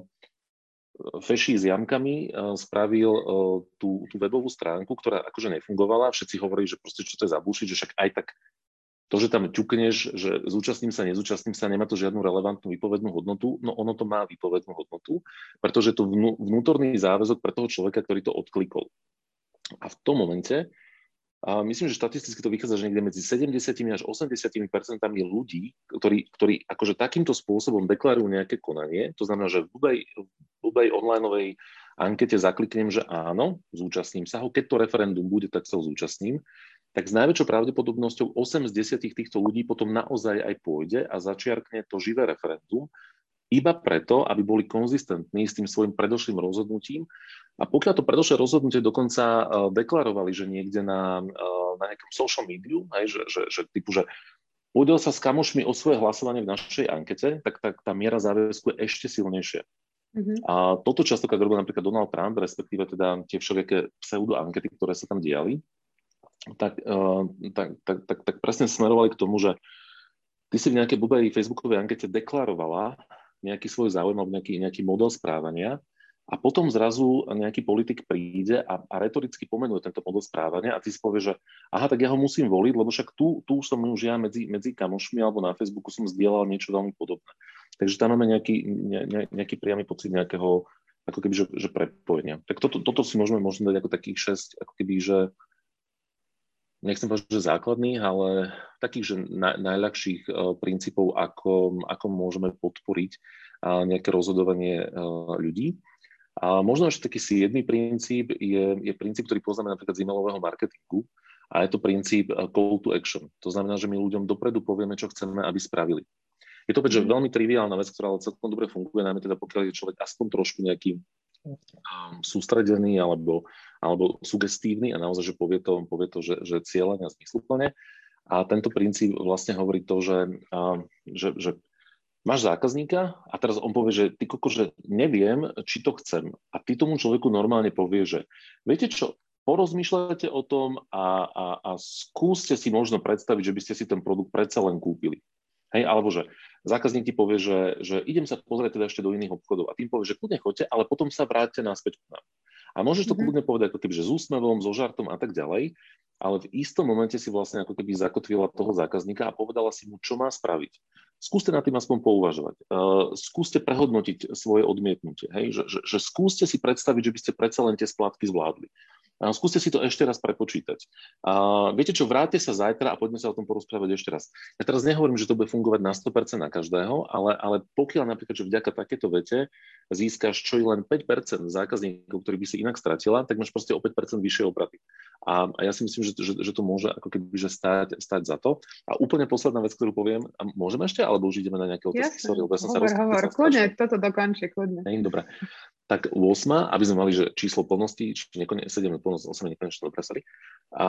Feši s jamkami uh, spravil uh, tú, tú webovú stránku, ktorá akože nefungovala. Všetci hovorili, že proste čo to je za bullshit, že však aj tak to, že tam ťukneš, že zúčastním sa, nezúčastním sa, nemá to žiadnu relevantnú výpovednú hodnotu, no ono to má výpovednú hodnotu, pretože je to vnútorný záväzok pre toho človeka, ktorý to odklikol. A v tom momente, a myslím, že štatisticky to vychádza, že niekde medzi sedemdesiat až osemdesiat percent ľudí, ktorí, ktorí akože takýmto spôsobom deklarujú nejaké konanie, to znamená, že v blbej, blbej onlineovej ankete zakliknem, že áno, zúčastním sa ho, keď to referendum bude, tak sa ho zúčastním, tak s najväčšou pravdepodobnosťou osem z desať týchto ľudí potom naozaj aj pôjde a začiarkne to živé referendum, iba preto, aby boli konzistentní s tým svojim predošlým rozhodnutím. A pokiaľ to predošlé rozhodnutie dokonca uh, deklarovali, že niekde na, uh, na nejakom social médiu, že, že, že typu, že pôjde sa s kamošmi o svoje hlasovanie v našej ankete, tak, tak tá miera záväzku je ešte silnejšia. Mm-hmm. A toto častokrát robil napríklad Donald Trump, respektíve teda tie všelijaké pseudoankety, ktoré sa tam diali. Tak, uh, tak, tak, tak, tak presne smerovali k tomu, že ty si v nejakej blbej facebookovej ankete deklarovala nejaký svoj záujem alebo nejaký, nejaký model správania a potom zrazu nejaký politik príde a, a retoricky pomenuje tento model správania a ty si povieš, že aha, tak ja ho musím voliť, lebo však tu, tu som už ja medzi, medzi kamošmi alebo na Facebooku som zdieľal niečo veľmi podobné. Takže tam máme nejaký, ne, nejaký priamy pocit nejakého ako keby, že, že prepojenia. Tak toto, toto si môžeme možno dať ako takých šesť, ako keby, že nechcem povedať, že základných, ale takých, že na, najľahších uh, princípov, ako, ako môžeme podporiť uh, nejaké rozhodovanie uh, ľudí. A možno ešte taký siedmy princíp je, je princíp, ktorý poznáme napríklad z e-mailového marketingu, a je to princíp call to action. To znamená, že my ľuďom dopredu povieme, čo chceme, aby spravili. Je to opäť, že veľmi triviálna vec, ktorá ale celkom dobre funguje, najmä teda pokiaľ je človek aspoň trošku nejaký um, sústredený alebo, alebo sugestívny a naozaj, že povie to, povie to že, že cieľene a zmysluplne. A tento princíp vlastne hovorí to, že, um, že, že máš zákazníka a teraz on povie, že ty koko, že neviem, či to chcem. A ty tomu človeku normálne povie, že viete čo, porozmýšľajte o tom a, a, a skúste si možno predstaviť, že by ste si ten produkt predsa len kúpili. Hej, alebo že zákazník ti povie, že, že idem sa pozrieť teda ešte do iných obchodov a tým povie, že kľudne choďte, ale potom sa vráťte naspäť k nám. A môžeš to mm-hmm. kľudne povedať ako keby, že s úsmevom, so žartom a tak ďalej, ale v istom momente si vlastne ako keby zakotvila toho zákazníka a povedala si mu, čo má spraviť. Skúste nad tým aspoň pouvažovať. Uh, skúste prehodnotiť svoje odmietnutie. Hej? Že, že, že skúste si predstaviť, že by ste predsa len tie splátky zvládli. Uh, skúste si to ešte raz prepočítať. Uh, viete čo, vráťte sa zajtra a poďme sa o tom porozprávať ešte raz. Ja teraz nehovorím, že to bude fungovať na sto percent na každého, ale, ale pokiaľ napríklad, že vďaka takéto vete získaš čo i len päť percent zákazníkov, ktorí by si inak stratila, tak máš proste o päť percent vyššie obraty. A, a ja si myslím, že, že, že to môže ako keby že stáť, stáť za to. A úplne posledná vec, ktorú poviem, a môžeme ešte, alebo už ideme na nejaké otázky? Sorry, lebo ja som hovor, sa hovor, kľudne, toto dokončí, kľudne. Hej, dobre. Tak ôsma, aby sme mali, že číslo plnosti, či nekonečne, sedem plnosť, osem nekonečne dobre, sorry. A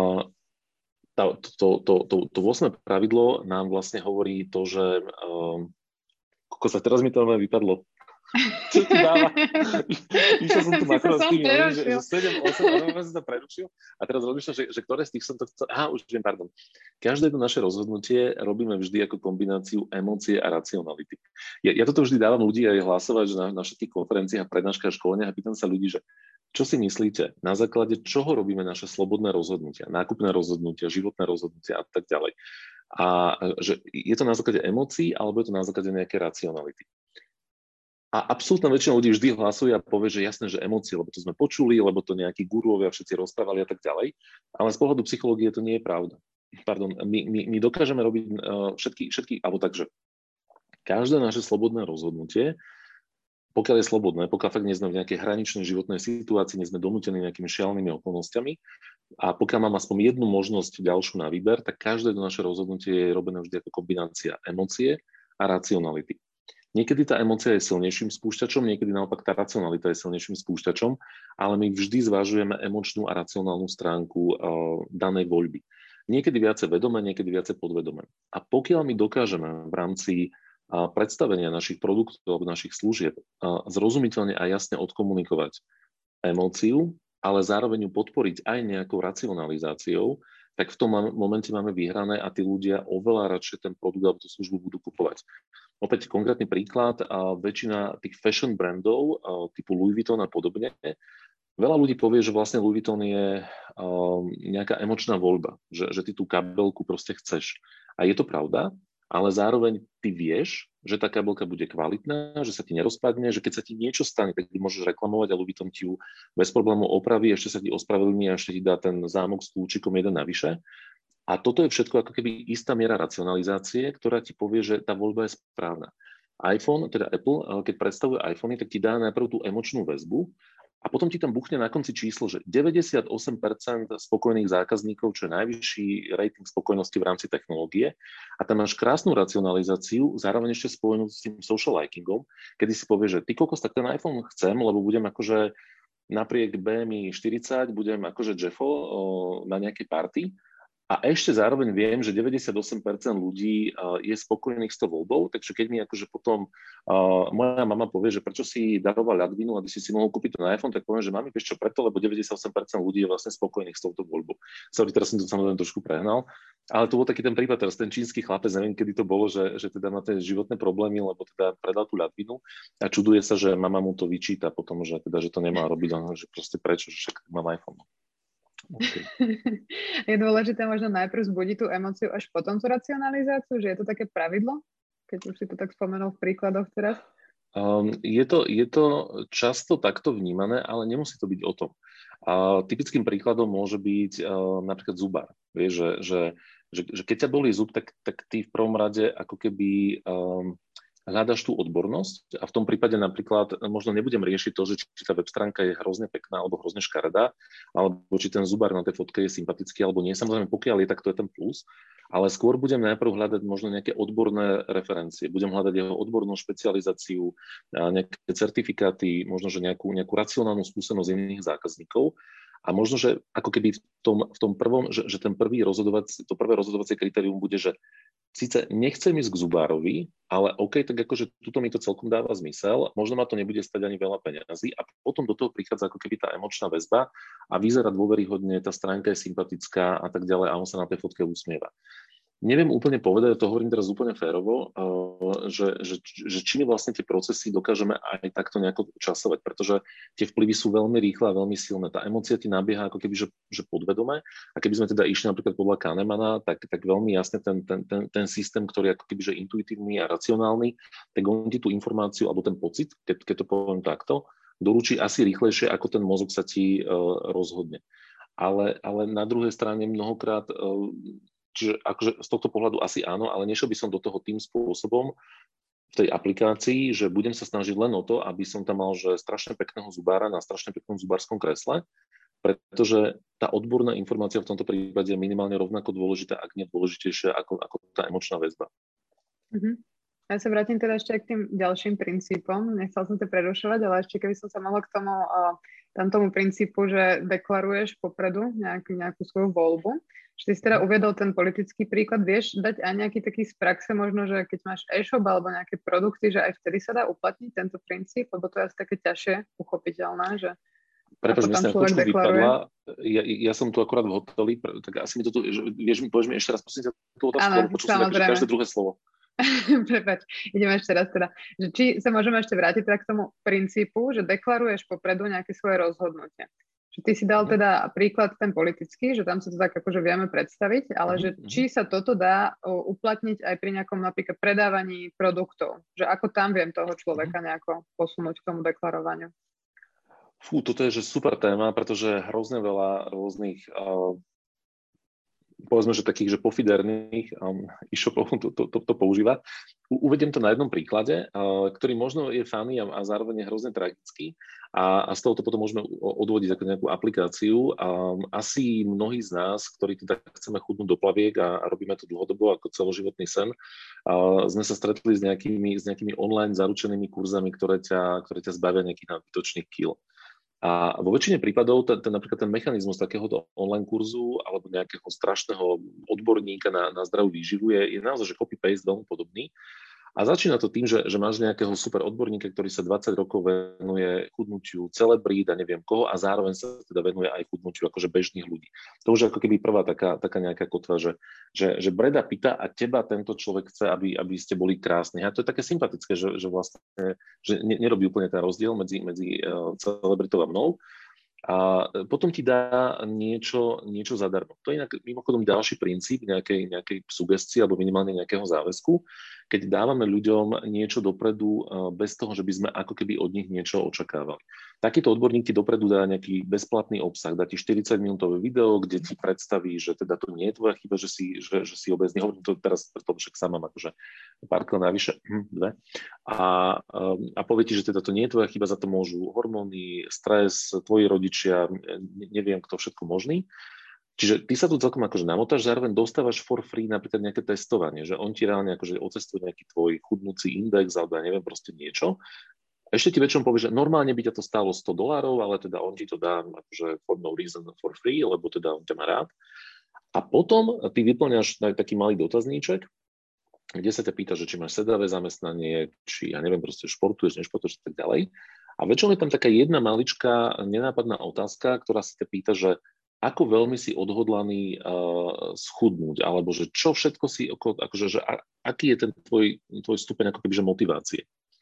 to, to, to, to, to ôsme pravidlo nám vlastne hovorí to, že um, kokos, teraz mi to vypadlo. Čo ti dáva? Išiel som tu makrovskými, že, že sedem, osem, ale som sa prerušil a teraz rozmýšľam, že, že ktoré z tých som to chcel... Aha, už viem, pardon. Každé to naše rozhodnutie robíme vždy ako kombináciu emócie a racionality. Ja, ja toto vždy dávam ľudí aj hlasovať, že na, na všetkých konferenciách a prednáškach a školeniach a pýtam sa ľudí, že čo si myslíte, na základe čoho robíme naše slobodné rozhodnutia, nákupné rozhodnutia, životné rozhodnutia a tak ďalej. A že je to na základe emócií alebo je to na základe nejaké racionality. A absolútna väčšina ľudí vždy hlasuje a povie, že jasné, že emócie, lebo to sme počuli, lebo to nejakí guruovia všetci rozprávali a tak ďalej. Ale z pohľadu psychológie to nie je pravda. Pardon, my, my, my dokážeme robiť uh, všetky, všetky, alebo takže každé naše slobodné rozhodnutie, pokiaľ je slobodné, pokiaľ fakt nie sme v nejakej hraničnej životnej situácii, nie sme donútení nejakými šialenými okolnostiami a pokiaľ mám aspoň jednu možnosť ďalšiu na výber, tak každé naše rozhodnutie je robené vždy ako kombinácia emócie a racionality. Niekedy tá emócia je silnejším spúšťačom, niekedy naopak tá racionalita je silnejším spúšťačom, ale my vždy zvažujeme emočnú a racionálnu stránku uh, danej voľby. Niekedy viacej vedome, niekedy viacej podvedome. A pokiaľ my dokážeme v rámci uh, predstavenia našich produktov alebo našich služieb uh, zrozumiteľne a jasne odkomunikovať emóciu, ale zároveň ju podporiť aj nejakou racionalizáciou, tak v tom momente máme vyhrané a tí ľudia oveľa radšej ten produkt alebo tú službu budú kupovať. Opäť konkrétny príklad, a väčšina tých fashion brandov typu Louis Vuitton a podobne, veľa ľudí povie, že vlastne Louis Vuitton je um, nejaká emočná voľba, že, že ty tú kabelku proste chceš. A je to pravda, ale zároveň ty vieš, že tá kabelka bude kvalitná, že sa ti nerozpadne, že keď sa ti niečo stane, tak ty môžeš reklamovať a Louis Vuitton ti ju bez problémov opraví, ešte sa ti ospravedlní a ešte ti dá ten zámok s kľúčikom jeden navyše. A toto je všetko ako keby istá miera racionalizácie, ktorá ti povie, že tá voľba je správna. iPhone, teda Apple, keď predstavuje iPhony, tak ti dá najprv tú emočnú väzbu a potom ti tam buchne na konci číslo, že deväťdesiatosem percent spokojných zákazníkov, čo je najvyšší rating spokojnosti v rámci technológie. A tam máš krásnu racionalizáciu, zároveň ešte spojenú s tým social likingom, kedy si povie, že ty kokos, tak ten iPhone chcem, lebo budem akože napriek bé em í štyridsať, budem akože Jeffo na nejakej party. A ešte zároveň viem, že deväťdesiatosem percent ľudí uh, je spokojných s tou voľbou, takže keď mi akože potom uh, moja mama povie, že prečo si daroval ľadvinu, aby si si mohol kúpiť ten iPhone, tak poviem, že mami, vieš čo, preto, lebo deväťdesiatosem percent ľudí je vlastne spokojných s touto voľbou. Sorry, teraz som to samozrejme trošku prehnal, ale to bol taký ten prípad, teraz ten čínsky chlapec, neviem, kedy to bolo, že, že teda má tie životné problémy, lebo teda predal tú ľadvinu a čuduje sa, že mama mu to vyčíta potom, že teda, že to nemá robiť, ale že proste prečo, že však mám iPhone. Okay. Je dôležité možno najprv zbudiť tú emóciu až potom tú racionalizáciu, že je to také pravidlo, keď už si to tak spomenul v príkladoch teraz? Um, je, to, je to často takto vnímané, ale nemusí to byť o tom. A typickým príkladom môže byť uh, napríklad zubár. Vieš, že, že, že, že keď ťa bolí zub, tak, tak ty v prvom rade ako keby um, hľadaš tú odbornosť a v tom prípade napríklad možno nebudem riešiť to, že či tá web stránka je hrozne pekná alebo hrozne škaredá, alebo či ten zubár na tej fotke je sympatický alebo nie. Samozrejme, pokiaľ je, tak to je ten plus, ale skôr budem najprv hľadať možno nejaké odborné referencie, budem hľadať jeho odbornú špecializáciu, nejaké certifikáty, možno, že nejakú, nejakú racionálnu skúsenosť iných zákazníkov. A možno, že ako keby v tom, v tom prvom, že, že ten prvý rozhodovací, to prvé rozhodovacie kritérium bude, že síce nechcem ísť k zubárovi, ale OK, tak akože tuto mi to celkom dáva zmysel, možno ma to nebude stať ani veľa peňazí a potom do toho prichádza ako keby tá emočná väzba a vyzerá dôveryhodne, tá stránka je sympatická a tak ďalej a on sa na tej fotke usmieva. Neviem úplne povedať, to hovorím teraz úplne férovo, že, že, že či my vlastne tie procesy dokážeme aj takto nejako časovať, pretože tie vplyvy sú veľmi rýchle a veľmi silné. Tá emócia ti nabieha ako keby, že, že podvedome a keby sme teda išli napríklad podľa Kahnemana, tak, tak veľmi jasne ten, ten, ten, ten systém, ktorý je ako keby, že intuitívny a racionálny, tak on ti tú informáciu alebo ten pocit, keď, keď to poviem takto, doručí asi rýchlejšie, ako ten mozog sa ti uh, rozhodne. Ale, ale na druhej strane mnohokrát uh, Čiže akože z tohto pohľadu asi áno, ale nešiel by som do toho tým spôsobom v tej aplikácii, že budem sa snažiť len o to, aby som tam mal že strašne pekného zubára na strašne peknom zubárskom kresle, pretože tá odborná informácia v tomto prípade je minimálne rovnako dôležitá, ak nie dôležitejšia ako, ako tá emočná väzba. Mm-hmm. Ja sa vrátim teda ešte k tým ďalším princípom. Nechcel som to prerušovať, ale ešte keby som sa mohla k tomu, tam tomu princípu, že deklaruješ popredu nejakú, nejakú svoju voľbu. Že ty si teda uviedol ten politický príklad, vieš dať aj nejaký taký z praxe možno, že keď máš e-shop alebo nejaké produkty, že aj vtedy sa dá uplatniť tento princíp, lebo to je asi také ťažšie uchopiteľné, že Prepáč, mi sa na chvíľku vypadla, ja, ja som tu akurát v hoteli, tak asi mi to tu, vieš mi, povieš mi ešte raz, prosím ťa, tú otázku, lebo počul som také, že každé druhé slovo. Prepáč, ideme ešte raz teda, že či sa môžeme ešte vrátiť teda k tomu princípu, že deklaruješ popredu nejaké svoje rozhodnutie. Že ty si dal teda príklad ten politický, že tam sa to tak akože vieme predstaviť, ale že či sa toto dá uplatniť aj pri nejakom napríklad predávaní produktov, že ako tam viem toho človeka nejako posunúť k tomu deklarovaniu. Fú, toto je že super téma, pretože hrozne veľa rôznych uh, povedzme, že takých, že pofiderných um, e-shopov to, to, to, to používa. U, uvediem to na jednom príklade, uh, ktorý možno je funny a, a zároveň je hrozne tragický a, a z toho to potom môžeme odvodiť ako nejakú aplikáciu. Um, asi mnohí z nás, ktorí teda chceme chudnúť do plaviek a, a robíme to dlhodobo ako celoživotný sen, uh, sme sa stretli s nejakými, s nejakými online zaručenými kurzami, ktoré ťa, ktoré ťa zbavia nejakých nadbytočných kíl. A vo väčšine prípadov ten, ten, napríklad ten mechanizmus takéhoto online kurzu alebo nejakého strašného odborníka na, na zdravú výživu je, je naozaj že copy-paste veľmi podobný. A začína to tým, že, že máš nejakého super odborníka, ktorý sa dvadsať rokov venuje chudnutiu celebrít a neviem koho a zároveň sa teda venuje aj chudnutiu akože bežných ľudí. To už je ako keby prvá taká, taká nejaká kotva, že, že, že Breda Pitta a teba tento človek chce, aby, aby ste boli krásni. A to je také sympatické, že, že vlastne že nerobí úplne ten rozdiel medzi, medzi celebritou a mnou. A potom ti dá niečo, niečo zadarmo. To je inak, mimochodom ďalší princíp nejakej, nejakej sugestie alebo minimálne nejakého záväzku, keď dávame ľuďom niečo dopredu bez toho, že by sme ako keby od nich niečo očakávali. Takýto odborník ti dopredu dá nejaký bezplatný obsah, dá ti štyridsaťminútové video, kde ti predstaví, že teda to nie je tvoja chyba, že si, že, že si obezný. Hovorím to teraz, pretože však sama mám akože pár kilo navyše, hm, dve. A, a povie ti, že teda to nie je tvoja chyba, za to môžu hormóny, stres, tvoji rodičia, neviem kto všetko možný. Čiže ty sa tu celkom akože namotáš, zároveň dostávaš for free napríklad nejaké testovanie, že on ti reálne akože ocestuje nejaký tvoj chudnúci index alebo ja neviem, proste niečo. Ešte ti väčšinou povie, že normálne by ťa to stálo sto dolárov, ale teda on ti to dá akože for no reason for free, lebo teda on ťa má rád. A potom ty vyplňaš taký malý dotazníček, kde sa ťa pýta, že či máš sedavé zamestnanie, či ja neviem, proste športuješ, nešportuješ a tak ďalej. A väčšinou je tam taká jedna maličká nenápadná otázka, ktorá sa ťa pýta, že ako veľmi si odhodlaný uh, schudnúť, alebo že čo všetko si, akože, že a, aký je ten tvoj, tvoj stupeň ako keby, že motivácie.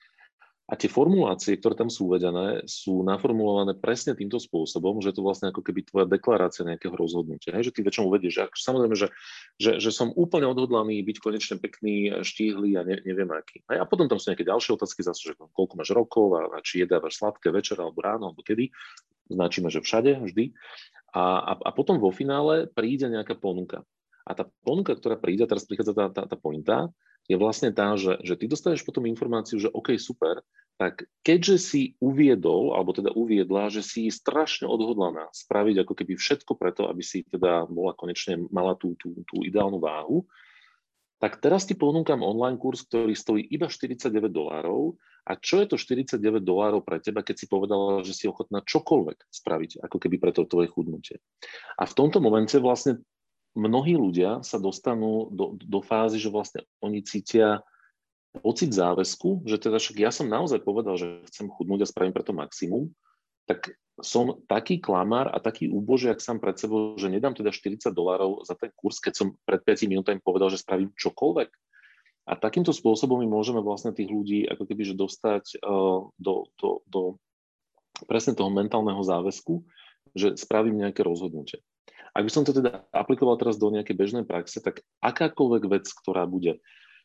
A tie formulácie, ktoré tam sú uvedené, sú naformulované presne týmto spôsobom, že to vlastne ako keby tvoja deklarácia nejakého rozhodnutia. Hej? Že ty väčšinou uvedieš, že samozrejme, že, že, že som úplne odhodlaný byť konečne pekný, štíhly a ne, neviem aký. Hej? A potom tam sú nejaké ďalšie otázky, zase, že koľko máš rokov a, a či jedávaš sladké večer alebo ráno alebo kedy. značíme, že všade, vždy. A, a, a potom vo finále príde nejaká ponuka. A tá ponuka, ktorá príde, teraz prichádza tá, tá, tá pointa, je vlastne tá, že, že ty dostaneš potom informáciu, že OK, super, tak keďže si uviedol, alebo teda uviedla, že si strašne odhodlaná spraviť ako keby všetko preto, aby si teda bola konečne, mala tú, tú, tú ideálnu váhu, tak teraz ti ponúkam online kurz, ktorý stojí iba štyridsaťdeväť dolárov. A čo je to štyridsaťdeväť dolárov pre teba, keď si povedala, že si ochotná čokoľvek spraviť, ako keby pre to tvoje chudnutie. A v tomto momente vlastne mnohí ľudia sa dostanú do, do fázy, že vlastne oni cítia pocit záväzku, že teda však ja som naozaj povedal, že chcem chudnúť a spravím preto maximum, tak som taký klamár a taký úbožiak sám pred sebou, že nedám teda štyridsať dolárov za ten kurz, keď som pred päť minútami povedal, že spravím čokoľvek. A takýmto spôsobom my môžeme vlastne tých ľudí ako keby že dostať uh, do, do, do presne toho mentálneho záväzku, že spravím nejaké rozhodnutie. Ak by som to teda aplikoval teraz do nejakej bežnej praxe, tak akákoľvek vec, ktorá bude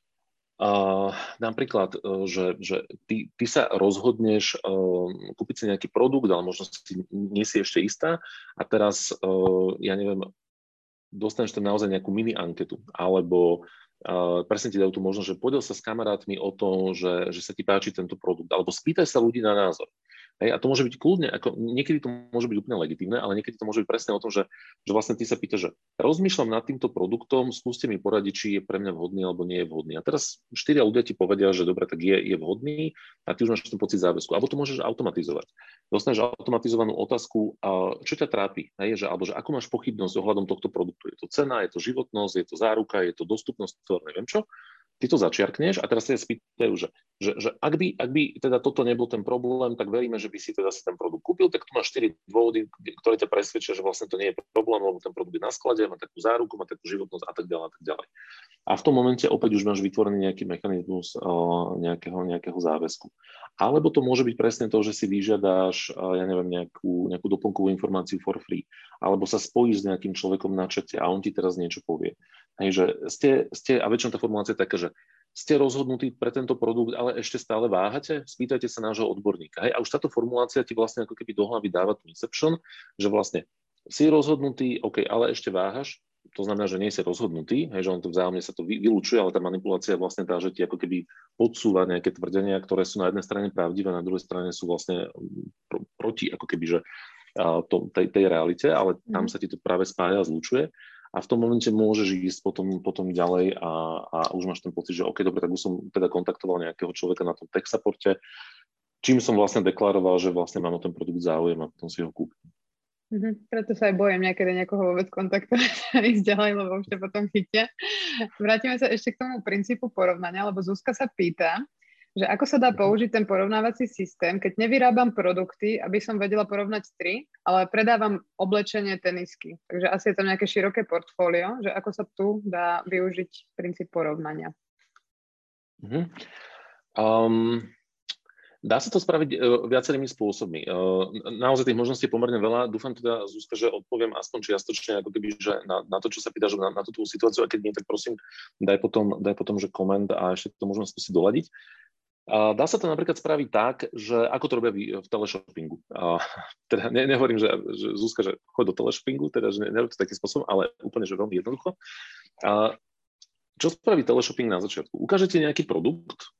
Uh, napríklad, uh, že, že ty, ty sa rozhodneš uh, kúpiť si nejaký produkt, ale možno si nie si ešte istá a teraz, uh, ja neviem, dostaneš tam naozaj nejakú mini anketu, alebo uh, presne ti dajú tú možnosť, že podiel sa s kamarátmi o tom, že, že sa ti páči tento produkt, alebo spýtaj sa ľudí na názor. Hej, a to môže byť kľudne, ako niekedy to môže byť úplne legitímne, ale niekedy to môže byť presne o tom, že, že vlastne ty sa pýtaš, že rozmýšľam nad týmto produktom, skúste mi poradiť, či je pre mňa vhodný alebo nie je vhodný. A teraz štyria ľudia ti povedia, že dobre, tak je, je vhodný a ty už máš ten pocit záväzku. Alebo to môžeš automatizovať. Dostaneš automatizovanú otázku, čo ťa trápi, hej, že, alebo že ako máš pochybnosť ohľadom tohto produktu. Je to cena, je to životnosť, je to záruka, je to dostupnosť, to neviem čo. Ty to začiarkneš a teraz sa spýtajú, že, že, že ak, by, ak by teda toto nebol ten problém, tak veríme, že by si teda si ten produkt kúpil, tak tu máš štyri dôvody, ktoré ťa presvedčia, že vlastne to nie je problém, lebo ten produkt je na sklade, má takú záruku, má takú životnosť a tak ďalej a tak ďalej. A v tom momente opäť už máš vytvorený nejaký mechanizmus uh, nejakého, nejakého záväzku. Alebo to môže byť presne to, že si vyžiadáš, uh, ja neviem, nejakú, nejakú doplnkovú informáciu for free, alebo sa spojíš s nejakým človekom na čete a on ti teraz niečo povie. Hej, že ste, ste, a väčšinou tá formulácia je taká, že ste rozhodnutí pre tento produkt, ale ešte stále váhate, spýtajte sa nášho odborníka. Hej, a už táto formulácia ti vlastne ako keby do hlavy dáva tú inception, že vlastne si rozhodnutý, OK, ale ešte váhaš, to znamená, že nie si rozhodnutý, hej, že on to vzájomne sa to vylúčuje, ale tá manipulácia je vlastne tá, že ti ako keby podsúva nejaké tvrdenia, ktoré sú na jednej strane pravdivé, na druhej strane sú vlastne pro, proti ako keby, že to, tej, tej realite, ale tam sa ti to práve spája a zlučuje. A v tom momente môžeš ísť potom, potom ďalej a, a už máš ten pocit, že OK, dobre, tak už som teda kontaktoval nejakého človeka na tom tech supporte, čím som vlastne deklaroval, že vlastne mám o ten produkt záujem a potom si ho kúpim. Mm-hmm. Preto sa aj bojím niekedy niekoho vôbec kontaktovať a ísť ďalej, lebo už ťa potom chytia. Vrátime sa ešte k tomu princípu porovnania, lebo Zuzka sa pýta, že ako sa dá použiť ten porovnávací systém, keď nevyrábam produkty, aby som vedela porovnať tri, ale predávam oblečenie, tenisky. Takže asi je tam nejaké široké portfólio, že ako sa tu dá využiť princíp porovnania. Mm-hmm. Um, dá sa to spraviť uh, viacerými spôsobmi. Uh, naozaj tých možností je pomerne veľa. Dúfam teda, Zuzka, že odpoviem aspoň čiastočne, ako keby, že na, na to, čo sa pýtaš, na, na tú situáciu, a keď nie, tak prosím, daj potom, daj potom že koment a ešte to môžeme skúsiť doladiť. Dá sa to napríklad spraviť tak, že ako to robia v teleshoppingu. Teda ne, nehovorím, že, že Zuzka, že choď do teleshoppingu, teda že nerobí to takým spôsobom, ale úplne, že veľmi jednoducho. A čo spraví teleshopping na začiatku? Ukážete nejaký produkt,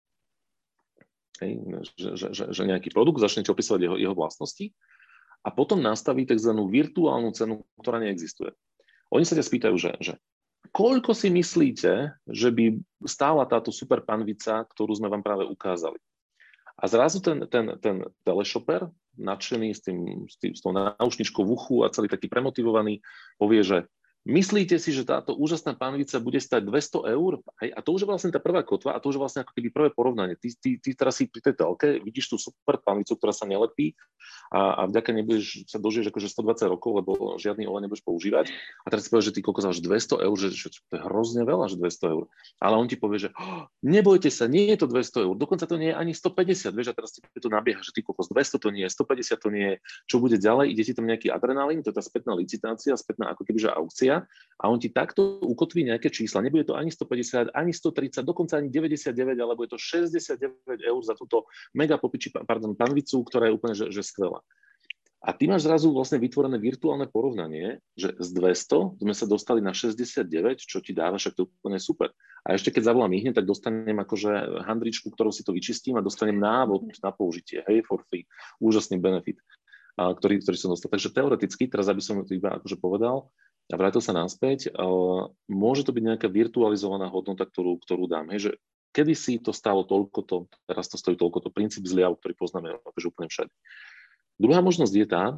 hej, že, že, že, že nejaký produkt, začnete opisovať jeho, jeho vlastnosti a potom nastaví tzv. Virtuálnu cenu, ktorá neexistuje. Oni sa ťa spýtajú, že, že koľko si myslíte, že by stála táto super panvica, ktorú sme vám práve ukázali? A zrazu ten, ten, ten teleshopper, nadšený s, tým, s, tým, s tou náušničkou v uchu a celý taký premotivovaný, povie, že myslíte si, že táto úžasná panvica bude stať dvesto eur? Hej? A to už je vlastne tá prvá kotva a to už je vlastne ako keby prvé porovnanie. Ty, ty, ty teraz si pri tej telke vidíš tú super panvicu, ktorá sa nelepí a, a vďaka nebudeš sa dožiješ akože stodvadsať rokov, lebo žiadny olej nebudeš používať. A teraz si povieš, že ty koľko záš dvesto eur, že, že to je hrozne veľa, že dvesto eur. Ale on ti povie, že oh, nebojte sa, nie je to dvesto eur, dokonca to nie je ani stopäťdesiat, vieš, a teraz ti to nabieha, že ty koľko dvesto to nie je, stopäťdesiat to nie je, čo bude ďalej, ide ti tam nejaký adrenalín, to je tá spätná licitácia, spätná ako kebyže aukcia. A on ti takto ukotví nejaké čísla. Nebude to ani stopäťdesiat, ani stotridsať, dokonca ani deväťdesiatdeväť, alebo je to šesťdesiatdeväť eur za túto mega popiči, pardon, panvicu, ktorá je úplne že, že skvelá. A ty máš zrazu vlastne vytvorené virtuálne porovnanie, že z dvesto sme sa dostali na šesťdesiatdeväť, čo ti dáva, však to je úplne super. A ešte keď zavolám ihne, tak dostanem akože handričku, ktorou si to vyčistím a dostanem návod na použitie. Hej, for free. Úžasný benefit, a, ktorý, ktorý som dostal. Takže teoreticky, teraz aby som to iba akože povedal a vrátil sa naspäť, a, môže to byť nejaká virtualizovaná hodnota, ktorú, ktorú dám. Hej, že kedysi to stálo toľko, teraz to stojí toľko, to princíp zliav, ktorý poznáme akože úplne všade. Druhá možnosť je tá,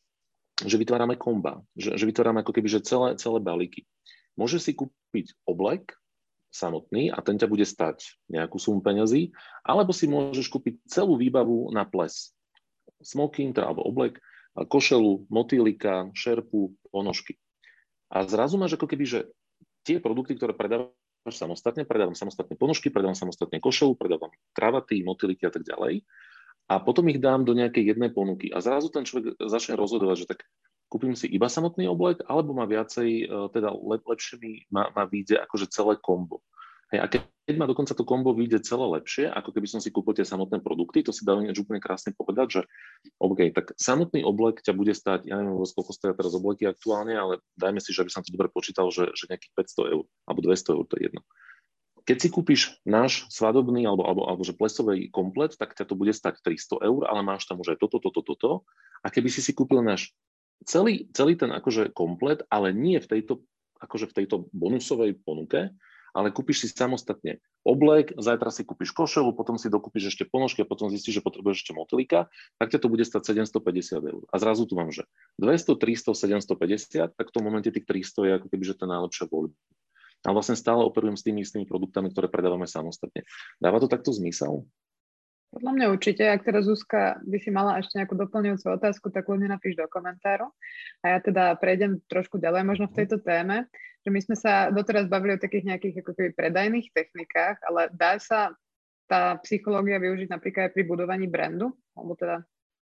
že vytvárame komba, že, že vytvárame ako keby že celé, celé balíky. Môžeš si kúpiť oblek samotný a ten ťa bude stať nejakú sumu peňazí, alebo si môžeš kúpiť celú výbavu na ples. Smoking, teda, alebo oblek, košelu, motýlika, šerpu, ponožky. A zrazu máš ako keby, že tie produkty, ktoré predávaš samostatne, predávam samostatne ponožky, predávam samostatne košelu, predávam kravaty, motýliky a tak ďalej. A potom ich dám do nejakej jednej ponuky. A zrazu ten človek začne rozhodovať, že tak kúpim si iba samotný oblek, alebo má viacej, teda lep, lepšie mi má, má vyjde akože celé kombo. Hej, a keď má dokonca to kombo vyjde celé lepšie, ako keby som si kúpil tie samotné produkty, to si dá úplne krásne povedať, že OK, tak samotný oblek ťa bude stáť, ja neviem, koľko stoja teraz obleky aktuálne, ale dajme si, že by som to dobre počítal, že, že nejakých päťsto eur, alebo dvesto eur, to je jedno. Keď si kúpiš náš svadobný alebo, alebo, alebo že plesový komplet, tak ťa to bude stať tristo eur, ale máš tam už aj toto, toto, toto. A keby si si kúpil náš celý, celý ten akože komplet, ale nie v tejto, akože v tejto bonusovej ponuke, ale kúpiš si samostatne oblek, zajtra si kúpiš košelu, potom si dokúpiš ešte ponožky a potom zistíš, že potrebuješ ešte motýlika, tak ťa to bude stať sedemstopäťdesiat eur. A zrazu tu mám, že dvesto, tristo, sedemstopäťdesiat, tak v tom momente tých tristo je ako keby, že tá najlepšia voľba. A vlastne stále operujem s tými istými produktami, ktoré predávame samostatne. Dáva to takto zmysel? Podľa mňa určite. Ak teraz Zuzka by si mala ešte nejakú doplňujúcu otázku, tak ľudne napíš do komentáru. A ja teda prejdem trošku ďalej možno v tejto téme, že my sme sa doteraz bavili o takých nejakých ako keby predajných technikách, ale dá sa tá psychológia využiť napríklad aj pri budovaní brandu, alebo teda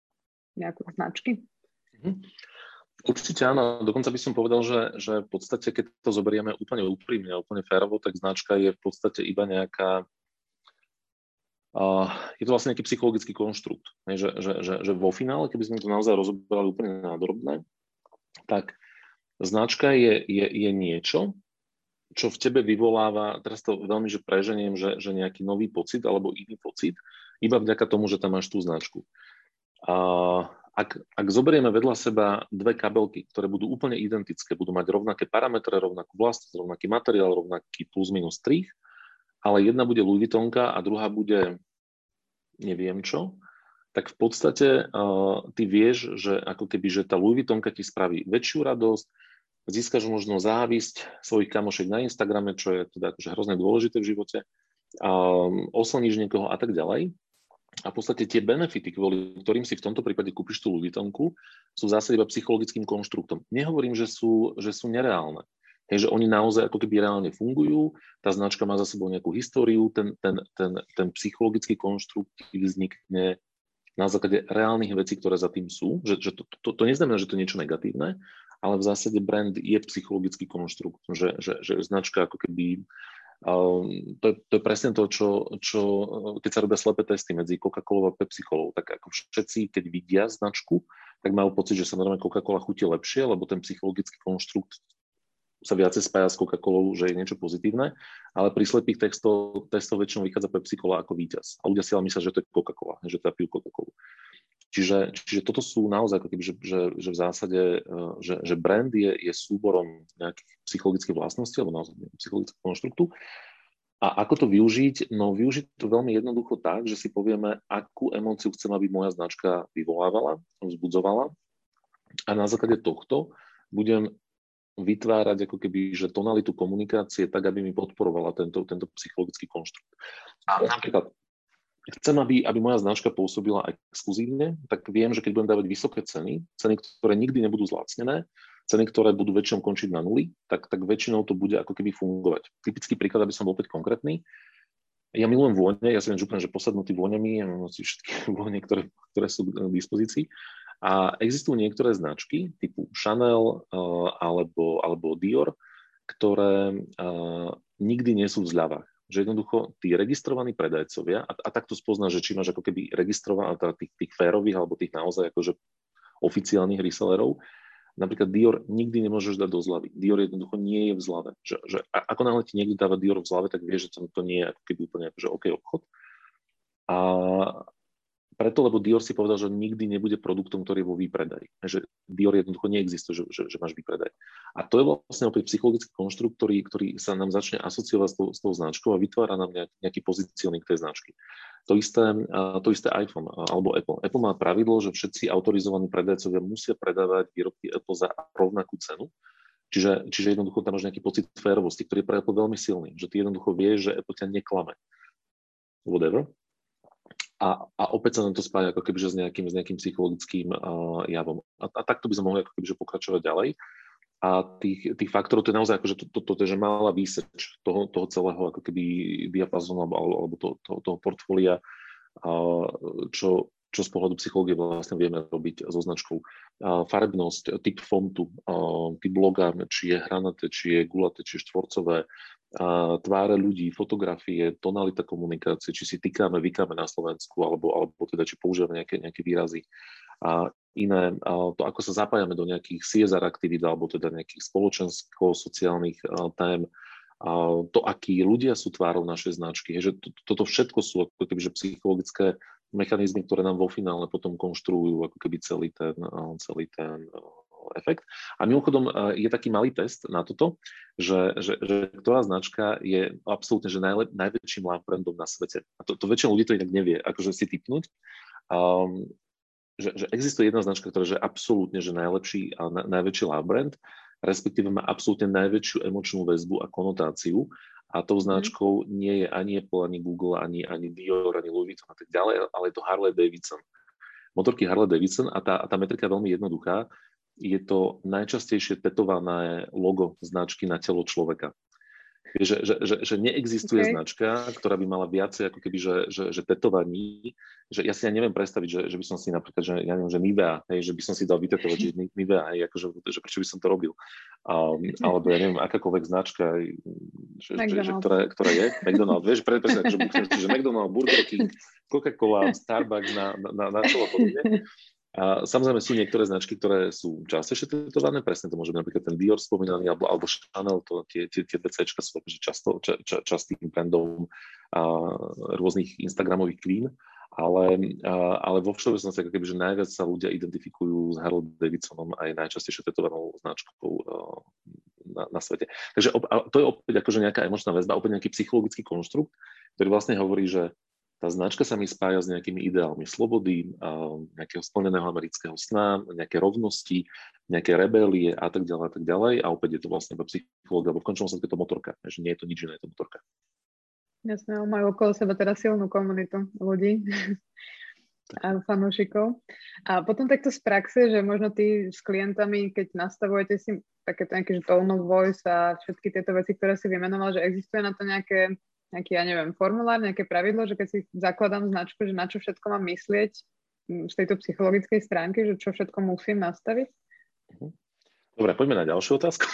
nejakú značky? Mhm. Určite áno, dokonca by som povedal, že, že v podstate, keď to zoberieme úplne úprimne, úplne férovo, tak značka je v podstate iba nejaká, uh, je to vlastne nejaký psychologický konštrukt, že, že, že, že vo finále, keby sme to naozaj rozoberali úplne nádrobné, tak značka je, je, je niečo, čo v tebe vyvoláva, teraz to veľmi že preženiem, že, že nejaký nový pocit alebo iný pocit, iba vďaka tomu, že tam máš tú značku. Uh, Ak, ak zoberieme vedľa seba dve kabelky, ktoré budú úplne identické, budú mať rovnaké parametre, rovnakú vlastnosť, rovnaký materiál, rovnaký plus minus strih, ale jedna bude Louis Vuittonka a druhá bude neviem čo, tak v podstate uh, ty vieš, že ako keby, že tá Louis Vuittonka ti spraví väčšiu radosť, získaš možno závisť svojich kamošiek na Instagrame, čo je teda akože hrozne dôležité v živote, um, osloníš niekoho a tak ďalej. A v podstate tie benefity, kvôli ktorým si v tomto prípade kúpiš tú Louis Vuittonku, sú zase iba psychologickým konštruktom. Nehovorím, že sú, že sú nereálne. Hej, že oni naozaj ako keby reálne fungujú, tá značka má za sebou nejakú históriu, ten, ten, ten, ten psychologický konštrukt vznikne na základe reálnych vecí, ktoré za tým sú. Že, že to, to, to neznamená, že to je niečo negatívne, ale v zásade brand je psychologický konštrukt, že, že, že značka ako keby Um, to, je, to je presne to, čo, čo keď sa robia slepé testy medzi Coca-Colou a Pepsi-Colou, tak ako všetci, keď vidia značku, tak majú pocit, že sa normálne Coca-Cola chutí lepšie, lebo ten psychologický konštrukt sa viacej spája s Coca-Colou, že je niečo pozitívne, ale pri slepých testov, testov väčšinou vychádza Pepsi-Cola ako víťaz. A ľudia si ale myslia, že to je Coca-Cola, že teda pijú Coca-Colu. Čiže, čiže toto sú naozaj ako keby, že, že, že v zásade, že, že brand je, je súborom nejakých psychologických vlastností alebo naozaj psychologického konštruktu. A ako to využiť? No využiť to veľmi jednoducho tak, že si povieme, akú emóciu chcem, aby moja značka vyvolávala, vzbudzovala. A na základe tohto budem vytvárať ako keby, že tonalitu komunikácie tak, aby mi podporovala tento, tento psychologický konštrukt. A napríklad chcem, aby, aby moja značka pôsobila exkluzívne, tak viem, že keď budem dávať vysoké ceny, ceny, ktoré nikdy nebudú zlacnené, ceny, ktoré budú väčšinou končiť na nuli, tak, tak väčšinou to bude ako keby fungovať. Typický príklad, aby som bol opäť konkrétny. Ja milujem vône, ja si viem, že úplne, že posadnutý vôňami, ja mám si všetky vône, ktoré, ktoré sú k dispozícii. A existujú niektoré značky typu Chanel uh, alebo, alebo Dior, ktoré uh, nikdy nie sú v zľavách. Že jednoducho tí registrovaní predajcovia, a, a takto spoznáš, že či máš ako keby registrovaných, teda tých, tých férových alebo tých naozaj akože oficiálnych resellerov. Napríklad Dior nikdy nemôžeš dať do zľavy. Dior jednoducho nie je v zľave. Že, že ako náhle ti niekto dáva Dior v zľave, tak vieš, že to, to nie je ako keby úplne akože OK obchod. A preto, lebo Dior si povedal, že nikdy nebude produktom, ktorý je vo výpredaji. Že Dior jednoducho neexistuje, že, že, že máš výpredaj. A to je vlastne opäť psychologický konštrukt, ktorý, ktorý sa nám začne asociovať s tou, s tou značkou a vytvára nám nejaký, nejaký pozicioning tej značky. To isté, to isté iPhone alebo Apple. Apple má pravidlo, že všetci autorizovaní predajcovia musia predávať výrobky Apple za rovnakú cenu. Čiže, čiže jednoducho tam máš nejaký pocit férovosti, ktorý je pre Apple veľmi silný. Že ty jednoducho vieš, že Apple ťa neklame. Whatever. A, a opäť sa nám to spája ako kebyže s nejakým, s nejakým psychologickým uh, javom. A, a takto by sme mohli ako kebyže pokračovať ďalej. A tých, tých faktorov, to je naozaj akože to, to, to, to je, že malá výseč toho, toho celého ako keby diapazónu alebo, alebo to, to, toho portfólia, uh, čo, čo z pohľadu psychológie vlastne vieme robiť so značkou. Uh, farebnosť, typ fontu, uh, typ loga, či je hranaté, či je gulaté, či je štvorcové, a tváre ľudí, fotografie, tonalita komunikácie, či si tykáme, vykáme na Slovensku, alebo, alebo teda či používame nejaké, nejaké výrazy a iné, a to ako sa zapájame do nejakých C S R aktivít, alebo teda nejakých spoločensko-sociálnych tém, a to, akí ľudia sú tvárou našej značky, že to, toto všetko sú ako keby, že psychologické mechanizmy, ktoré nám vo finále potom konštruujú ako keby celý ten, celý ten efekt. A mimochodom je taký malý test na toto, že, že, že ktorá značka je absolútne že najlep, najväčším love brandom na svete. A to, to väčšina ľudí to inak nevie, akože si tipnúť. Um, že, že existuje jedna značka, ktorá je absolútne že najlepší a na, najväčší love brand, respektíve má absolútne najväčšiu emočnú väzbu a konotáciu. A tou značkou nie je ani Apple, ani Google, ani, ani Dior, ani Louis Vuitton a tak ďalej, ale je to Harley Davidson. Motorky Harley Davidson a tá, a tá metrika je veľmi jednoduchá. Je to najčastejšie tetované logo značky na telo človeka. Že, že, že, že neexistuje okay. značka, ktorá by mala viacej ako keby, že, že, že tetovaní, že ja si ja neviem predstaviť, že, že by som si napríklad, že ja neviem, že Nivea, hej, že by som si dal vytetovať, že Nivea, hej, akože, že prečo by som to robil. Um, alebo ja neviem, akákoľvek značka, že, že, že, ktorá, ktorá je, McDonald's, vieš, presne, že, že McDonald's, Burger King, Coca-Cola, Starbucks na, na, na čelo podobne. A samozrejme sú niektoré značky, ktoré sú častejšie tetované, presne to môže byť napríklad ten Dior spomínaný, alebo, alebo Chanel, to, tie, tie, tie DCčka sú často, ča, ča, častým brandom a, rôznych Instagramových queen, ale, a, ale vo všeobecnosti ako keby, že najviac sa ľudia identifikujú s Harley Davidsonom a je najčastejšie tetovanou značkou a, na, na svete. Takže op, to je opäť akože nejaká emočná väzba, opäť nejaký psychologický konštrukt, ktorý vlastne hovorí, že tá značka sa mi spája s nejakými ideálmi slobody, nejakého splneného amerického sna, nejaké rovnosti, nejaké rebelie a tak ďalej a tak ďalej. A opäť je to vlastne psychológia, alebo v končnom sa je to motorka, že nie je to nič iné, je to motorka. Jasné, majú okolo seba teda silnú komunitu ľudí a fanúšikov. A potom takto z praxe, že možno ty s klientami, keď nastavujete si takéto nejaké tone of voice a všetky tieto veci, ktoré si vymenoval, že existuje na to nejaké nejaký, ja neviem, formulár, nejaké pravidlo, že keď si zakladám značku, že na čo všetko mám myslieť z tejto psychologickej stránky, že čo všetko musím nastaviť? Dobre, poďme na ďalšiu otázku.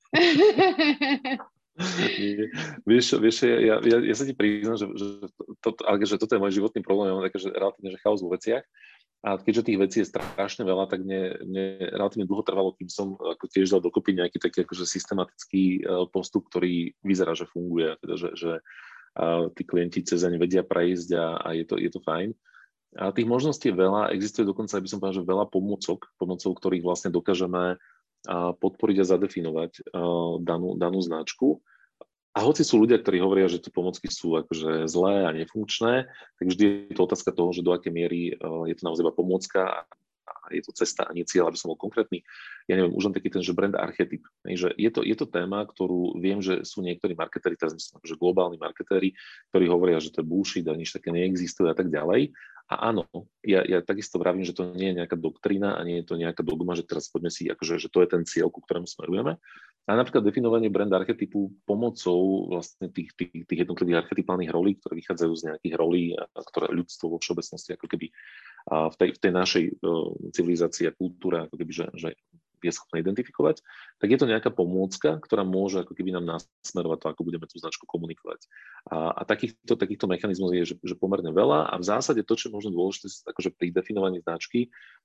vieš, vieš ja, ja, ja sa ti priznám, že, že, to, že toto je môj životný problém, ja mám také, že relatívne že chaos vo veciach. A keďže tých vecí je strašne veľa, tak mne, mne relatívne dlho trvalo, kým som ako tiež dal dokopy nejaký taký akože systematický postup, ktorý vyzerá, že funguje. Teda, že, že tí klienti cez deň vedia prejsť a, a je, to, je to fajn. A tých možností je veľa. Existuje dokonca, aby som povedal, že veľa pomôcok, pomocou ktorých vlastne dokážeme podporiť a zadefinovať danú, danú značku. A hoci sú ľudia, ktorí hovoria, že tie pomocky sú akože zlé a nefunkčné, tak vždy je to otázka toho, že do akej miery je to naozaj iba pomôcka a je to cesta a nie cieľ, aby som bol konkrétny. Ja neviem, už len taký ten, že brand archetyp. Že je, to, je to téma, ktorú viem, že sú niektorí marketéri, teraz myslím, že globálni marketéri, ktorí hovoria, že to je bullshit a nič také neexistuje a tak ďalej. A áno, ja, ja takisto vravím, že to nie je nejaká doktrína a nie je to nejaká dogma, že teraz poďme si, akože, že to je ten cieľ, ku ktorému smerujeme. A napríklad definovanie brand archetypu pomocou vlastne tých, tých, tých jednotlivých archetypálnych rolí, ktoré vychádzajú z nejakých rolí, ktoré ľudstvo vo všeobecnosti ako keby v tej, v tej našej civilizácii a kultúre ako keby, že, že je schopné identifikovať, tak je to nejaká pomôcka, ktorá môže ako keby nám nasmerovať to, ako budeme tú značku komunikovať. A, a takýchto, takýchto mechanizmov je že, že pomerne veľa a v zásade to, čo je možno dôležité akože pri definovaní značky,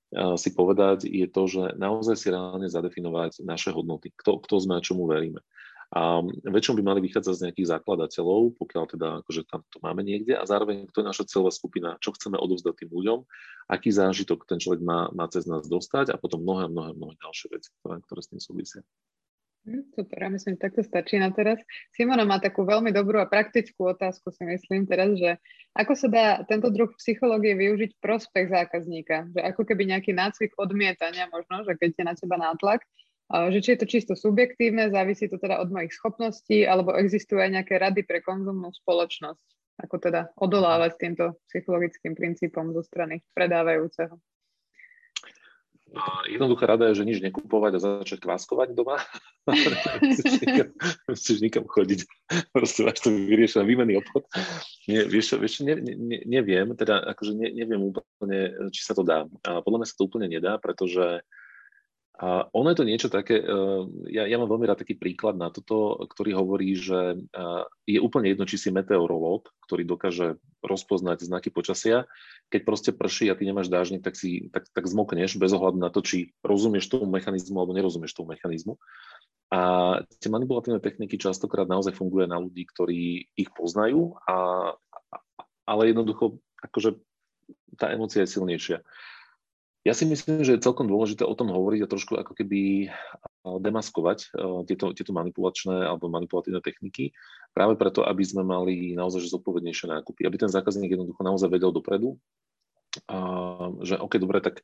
si povedať, je to, že naozaj si reálne zadefinovať naše hodnoty, kto, kto sme a čomu veríme. A väčšinou by mali vychádzať z nejakých zakladateľov, pokiaľ teda akože tam to máme niekde, a zároveň kto je naša cieľová skupina, čo chceme odovzdať tým ľuďom, aký zážitok ten človek má, má cez nás dostať a potom mnohé, mnohé, mnohé ďalšie veci, ktoré, ktoré s tým súvisia. Super, ja myslím, že takto stačí na teraz. Simona má takú veľmi dobrú a praktickú otázku, si myslím teraz, že ako sa dá tento druh psychológie využiť v prospech zákazníka? Že ako keby nejaký nácvik odmietania možno, že keď je na teba nátlak, že či je to čisto subjektívne, závisí to teda od mojich schopností, alebo existujú aj nejaké rady pre konzumnú spoločnosť, ako teda odolávať týmto psychologickým princípom zo strany predávajúceho. Jednoduchá rada je, že nič nekupovať a začať kváskovať doma. Musíš nikam chodiť. Proste máš to vyriešené, výmenný obchod. Nie, vieš, vieš ne, ne, neviem, teda akože ne, neviem úplne, či sa to dá. A podľa mňa sa to úplne nedá, pretože a ono je to niečo také, ja, ja mám veľmi rád taký príklad na toto, ktorý hovorí, že je úplne jedno, či si meteorológ, ktorý dokáže rozpoznať znaky počasia. Keď proste prší a ty nemáš dážnik, tak, si, tak, tak zmokneš bez ohľadu na to, či rozumieš tomu mechanizmu alebo nerozumieš tomu mechanizmu. A tie manipulatívne techniky častokrát naozaj fungujú na ľudí, ktorí ich poznajú, a, ale jednoducho akože tá emócia je silnejšia. Ja si myslím, že je celkom dôležité o tom hovoriť a trošku ako keby demaskovať tieto, tieto manipulačné alebo manipulatívne techniky, práve preto, aby sme mali naozaj zodpovednejšie nákupy, aby ten zákazník jednoducho naozaj vedel dopredu, že OK, dobre, tak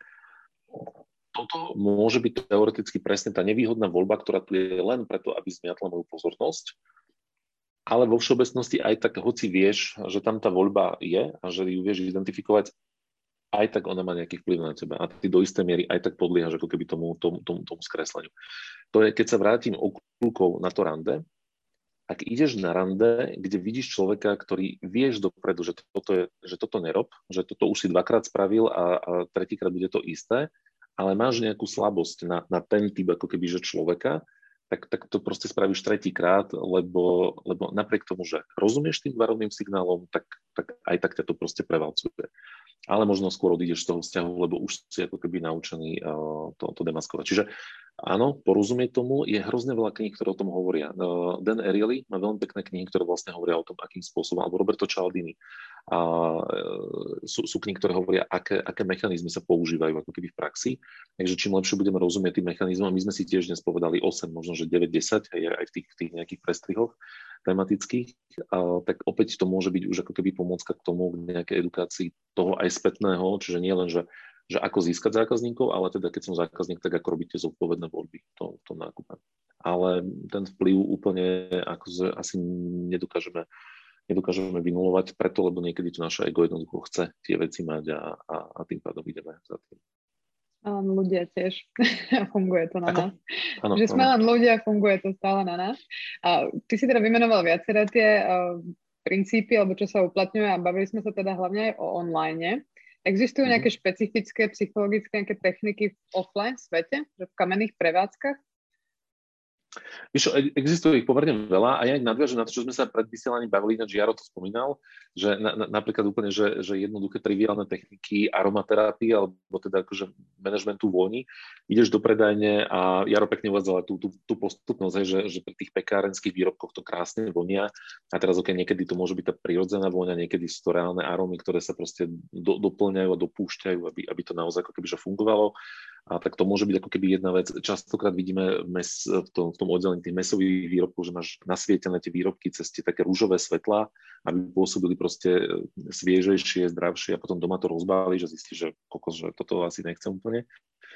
toto môže byť teoreticky presne tá nevýhodná voľba, ktorá tu je len preto, aby zmiatla moju pozornosť, ale vo všeobecnosti aj tak, hoci vieš, že tam tá voľba je a že ju vieš identifikovať, aj tak ona má nejaký vplyv na teba a ty do istej miery aj tak podliehaš ako keby tomu, tomu, tomu, tomu skresleniu. To je, keď sa vrátim okľúkou na to rande, ak ideš na rande, kde vidíš človeka, ktorý vieš dopredu, že toto, je, že toto nerob, že toto už si dvakrát spravil a, a tretíkrát bude to isté, ale máš nejakú slabosť na, na ten typ ako keby že človeka, tak, tak to proste spravíš tretíkrát, lebo, lebo napriek tomu, že rozumieš tým varovným signálom, tak, tak aj tak ťa to proste prevalcuje. Ale možno skôr odídeš z toho vzťahu, lebo už si ako keby naučený uh, to, to demaskovať. Čiže áno, porozumieť tomu, je hrozne veľa kníh, ktoré o tom hovoria. Uh, Dan Ariely má veľmi pekné knihy, ktoré vlastne hovoria o tom, akým spôsobom, alebo Roberto Cialdini. A uh, sú, sú knihy, ktoré hovoria, aké, aké mechanizmy sa používajú ako keby v praxi. Takže čím lepšie budeme rozumieť tým mechanizmom, my sme si tiež dnes povedali osem, možno že deväť desať, aj v tých, v tých nejakých prestrihoch tematických, a tak opäť to môže byť už ako keby pomôcka k tomu, k nejakej edukácii toho aj spätného, čiže nie len, že, že ako získať zákazníkov, ale teda keď som zákazník, tak ako robiť tie zodpovedné voľby v tom nákupe. Ale ten vplyv úplne akože asi nedokážeme, nedokážeme vynulovať preto, lebo niekedy to naše ego jednoducho chce tie veci mať a, a, a tým pádom ideme za tým. Áno, ľudia tiež. Funguje to na Ako? nás. Áno, že sme áno. len ľudia, funguje to stále na nás. A ty si teda vymenoval viaceré tie uh, princípy, alebo čo sa uplatňuje, a bavili sme sa teda hlavne aj o online. Existujú Mm-hmm. nejaké špecifické psychologické nejaké techniky v offline svete, že v kamenných prevádzkach? Víš, existuje ich pomerne veľa a ja nadviažem na to, čo sme sa pred vysielaním bavili, ináč Jaro to spomínal, že na, na, napríklad úplne, že, že jednoduché triviálne techniky aromaterapie alebo teda akože manažmentu vôni, ideš do predajne a Jaro pekne uvádzala tú, tú, tú postupnosť, že, že pri tých pekárenských výrobkoch to krásne vonia a teraz ok, niekedy to môže byť tá prirodzená vôňa, niekedy sú to reálne arómy, ktoré sa proste do, doplňajú a dopúšťajú, aby, aby to naozaj ako keby že fungovalo. A tak to môže byť ako keby jedna vec. Častokrát vidíme mes, v, tom, v tom oddelení tých mäsových výrobkov, že máš nasvietené tie výrobky cez tie také rúžové svetlá, aby pôsobili proste sviežejšie, zdravšie a potom doma to rozbáliš a zistíš, že kokos, že toto asi nechcem úplne.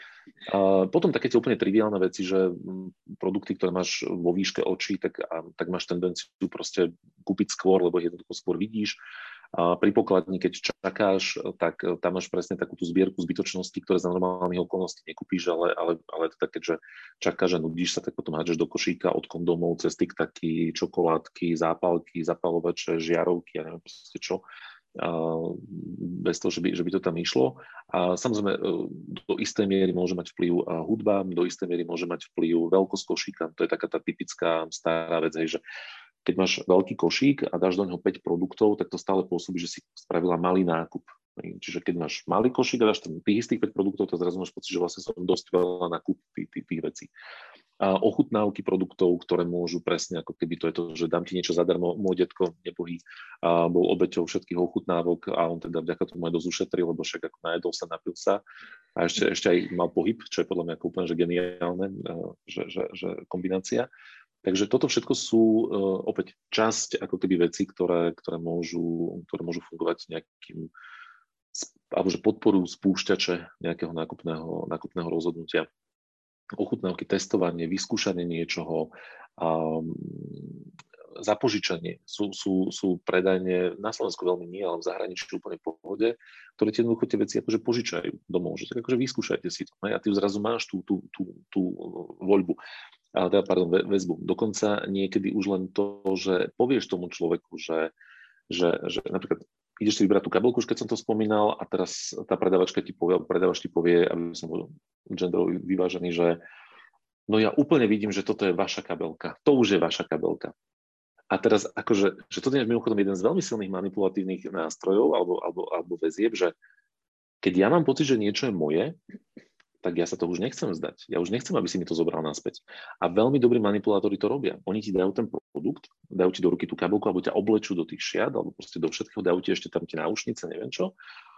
A potom také tie úplne triviálne veci, že produkty, ktoré máš vo výške očí, tak, a, tak máš tendenciu proste kúpiť skôr, lebo jednoducho skôr vidíš. A pri pokladni, keď čakáš, tak tam máš presne takú tú zbierku zbytočností, ktoré za normálnych okolností nekúpíš, ale, ale, ale teda keďže čakáš a nudíš sa, tak potom hádžeš do košíka od kondomov cez tiktaky, čokoládky, zápalky, zapalovače, žiarovky, ja neviem proste čo, a bez toho, že by, že by to tam išlo. A samozrejme do istej miery môže mať vplyv hudba, do istej miery môže mať vplyv veľkosť košíka, to je taká tá typická stará vec, hej, že keď máš veľký košík a dáš do neho päť produktov, tak to stále pôsobí, že si spravila malý nákup. Čiže keď máš malý košík a dáš tam tých istých päť produktov, tak zrazu máš pocit, že vlastne som dosť veľa na kúp tých, tých, tých vecí. A ochutnávky produktov, ktoré môžu presne, ako keby to je to, že dám ti niečo zadarmo. Môj detko nebohý a bol obeťou všetkých ochutnávok a on teda vďaka tomu aj dosť ušetril, lebo však ako najedol sa, napil sa a ešte, ešte aj mal pohyb, čo je podľa mňa úplne že geniálne, že, že, že kombinácia. Takže toto všetko sú uh, opäť časť ako keby veci, ktoré, ktoré, môžu, ktoré môžu fungovať nejakým, alebo že podporujú spúšťače nejakého nákupného, nákupného rozhodnutia. Ochutnávky, testovanie, vyskúšanie niečoho, um, zapožičanie sú, sú, sú predajne, na Slovensku veľmi nie, ale v zahraničí úplne v pohode, ktoré tie jednoducho tie veci akože požičajú domov, že tak akože vyskúšajte si to, a ty zrazu máš tú, tú, tú, tú voľbu, ale teda, pardon, väzbu. Dokonca niekedy už len to, že povieš tomu človeku, že, že, že napríklad ideš si vybrať tú kabelku, už keď som to spomínal, a teraz tá predavačka ti povie, predávač ti povie, aby som bol genderovo vyvážený, že no ja úplne vidím, že toto je vaša kabelka. To už je vaša kabelka. A teraz akože, že toto je mimochodom jeden z veľmi silných manipulatívnych nástrojov alebo, alebo, alebo väzieb, že keď ja mám pocit, že niečo je moje, tak ja sa to už nechcem zdať. Ja už nechcem, aby si mi to zobral naspäť. A veľmi dobrí manipulátori to robia. Oni ti dajú ten produkt, dajú ti do ruky tú kabelku, alebo ťa oblečú do tých šiat, alebo proste do všetkého, dajú ti ešte tam tie náušnice, neviem čo.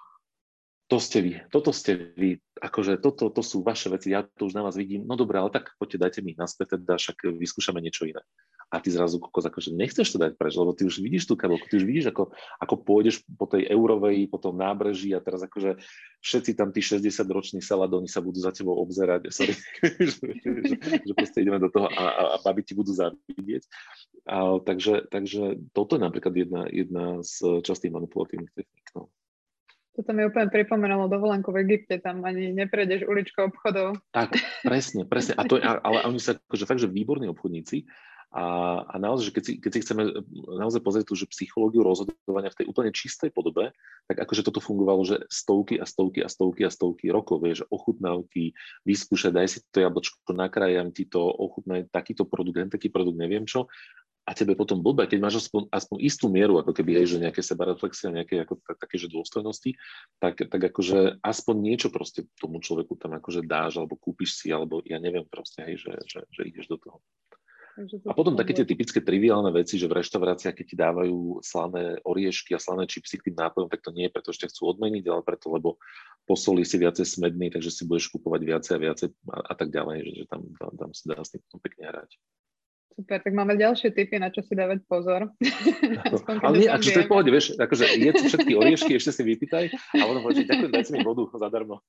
To ste vy, toto ste vy, akože toto to sú vaše veci, ja to už na vás vidím, no dobré, ale tak poďte, dajte mi ich naspäť, teda však vyskúšame niečo iné. A ty zrazu kokos, akože nechceš to dať preč, lebo ty už vidíš tú kabelku, ty už vidíš, ako, ako pôjdeš po tej Eurovej, po tom nábreží a teraz akože všetci tam tí šesťdesiatroční saladóni sa budú za tebou obzerať, sorry, že, že, že proste ideme do toho a, a, a babi ti budú závidieť. A, takže, takže toto je napríklad jedna, jedna z častých manipulatívnych techník. No. Toto mi úplne pripomenulo dovolenku v Egypte, tam ani neprejdeš uličkou obchodov. Tak, presne, presne. A to je, ale oni sú akože fakt, že výborní obchodníci. A, a naozaj, že keď si, keď si chceme naozaj pozrieť tú že psychológiu rozhodovania v tej úplne čistej podobe, tak akože toto fungovalo, že stovky a stovky a stovky a stovky rokov, vieš, ochutnávky, vyskúšaj, daj si to jablčko, nakrájam ti to, ochutnaj takýto produkt, len taký produkt, neviem čo. A tebe potom blbé, keď máš aspoň, aspoň istú mieru, ako keby, hej, že nejaké sebareflexie, nejaké ako, tak, také, že dôstojnosti, tak, tak akože aspoň niečo proste tomu človeku tam akože dáš, alebo kúpiš si, alebo ja neviem proste, hej, že, že, že ideš do toho. A potom také tie typické triviálne veci, že v reštauráciách, keď ti dávajú slané oriešky a slané čipsy k tým nápojom, tak to nie je preto, že ťa chcú odmeniť, ale preto, lebo posoli si viacej smedný, takže si budeš kupovať viacej a viacej a, a tak ďalej, že, že tam, tam, tam si dá s tým potom pekne hrať. Super, tak máme ďalšie tipy, na čo si dávať pozor. Aspoň, ale nie, akože to je v pohode, vieš, akože jedz všetky oriešky, ešte si vypýtaj a potom povedať, že ďakujem, daj si mi vodu zadarmo.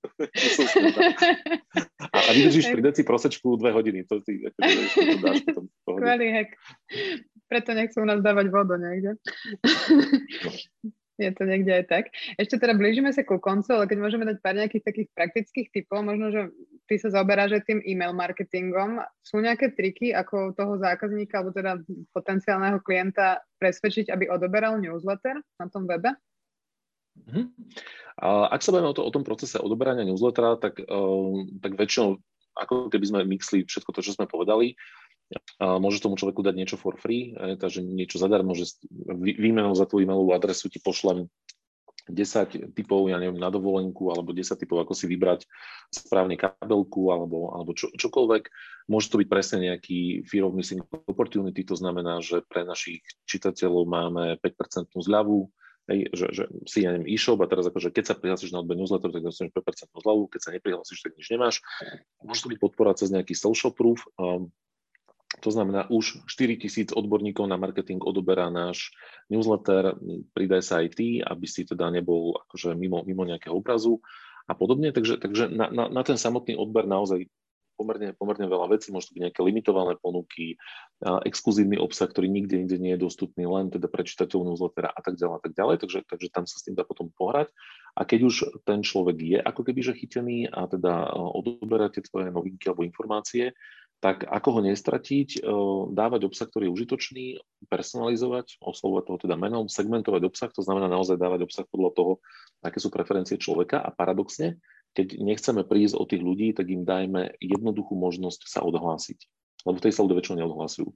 a, a vydržíš pri deci prosečku dve hodiny, to ty akože, to dáš potom v pohode. Skvelý hack. Preto nechcú u nás dávať vodu niekde. No. Je to niekde aj tak. Ešte teda blížime sa ku koncu, ale keď môžeme dať pár nejakých takých praktických tipov, možno, že ty sa zaoberáš aj tým e-mail marketingom. Sú nejaké triky, ako toho zákazníka, alebo teda potenciálneho klienta presvedčiť, aby odoberal newsletter na tom webe? Mm-hmm. A ak sa bavíme o, to, o tom procese odoberania newslettera, tak, um, tak väčšinou, ako keby sme mixli všetko to, čo sme povedali, Uh, môžeš tomu človeku dať niečo for free, eh, takže niečo zadarmo, že výmenou za tvoju e-mailovú adresu ti pošlem desať tipov, ja neviem, na dovolenku, alebo desať tipov, ako si vybrať správne kabelku, alebo, alebo čo, čokoľvek. Môže to byť presne nejaký fear of missing opportunity, to znamená, že pre našich čitateľov máme päť percent zľavu, hej, že, že si, ja neviem, e-shop a teraz akože keď sa prihlásiš na odber newsletter, tak dostaneš päť percent zľavu, keď sa neprihlásiš, tak nič nemáš. Môže to byť podpora cez nejaký social proof, um, to znamená, už štyritisíc odborníkov na marketing odoberá náš newsletter, pridaj sa aj ty, aby si teda nebol akože mimo, mimo nejakého obrazu a podobne. Takže, takže na, na, na ten samotný odber naozaj pomerne, pomerne veľa vecí, môžu to byť nejaké limitované ponuky, exkluzívny obsah, ktorý nikde inde nie je dostupný, len teda pre čitateľov newslettera a tak ďalej a tak ďalej, takže, takže tam sa s tým dá potom pohrať. A keď už ten človek je ako keby že chytený a teda odoberá tie tvoje novinky alebo informácie, tak ako ho nestratiť, dávať obsah, ktorý je užitočný, personalizovať, oslovovať toho teda menom, segmentovať obsah, to znamená naozaj dávať obsah podľa toho, aké sú preferencie človeka a paradoxne, keď nechceme prísť od tých ľudí, tak im dajme jednoduchú možnosť sa odhlásiť, lebo tej sa ľudia väčšinou neodhlasujú.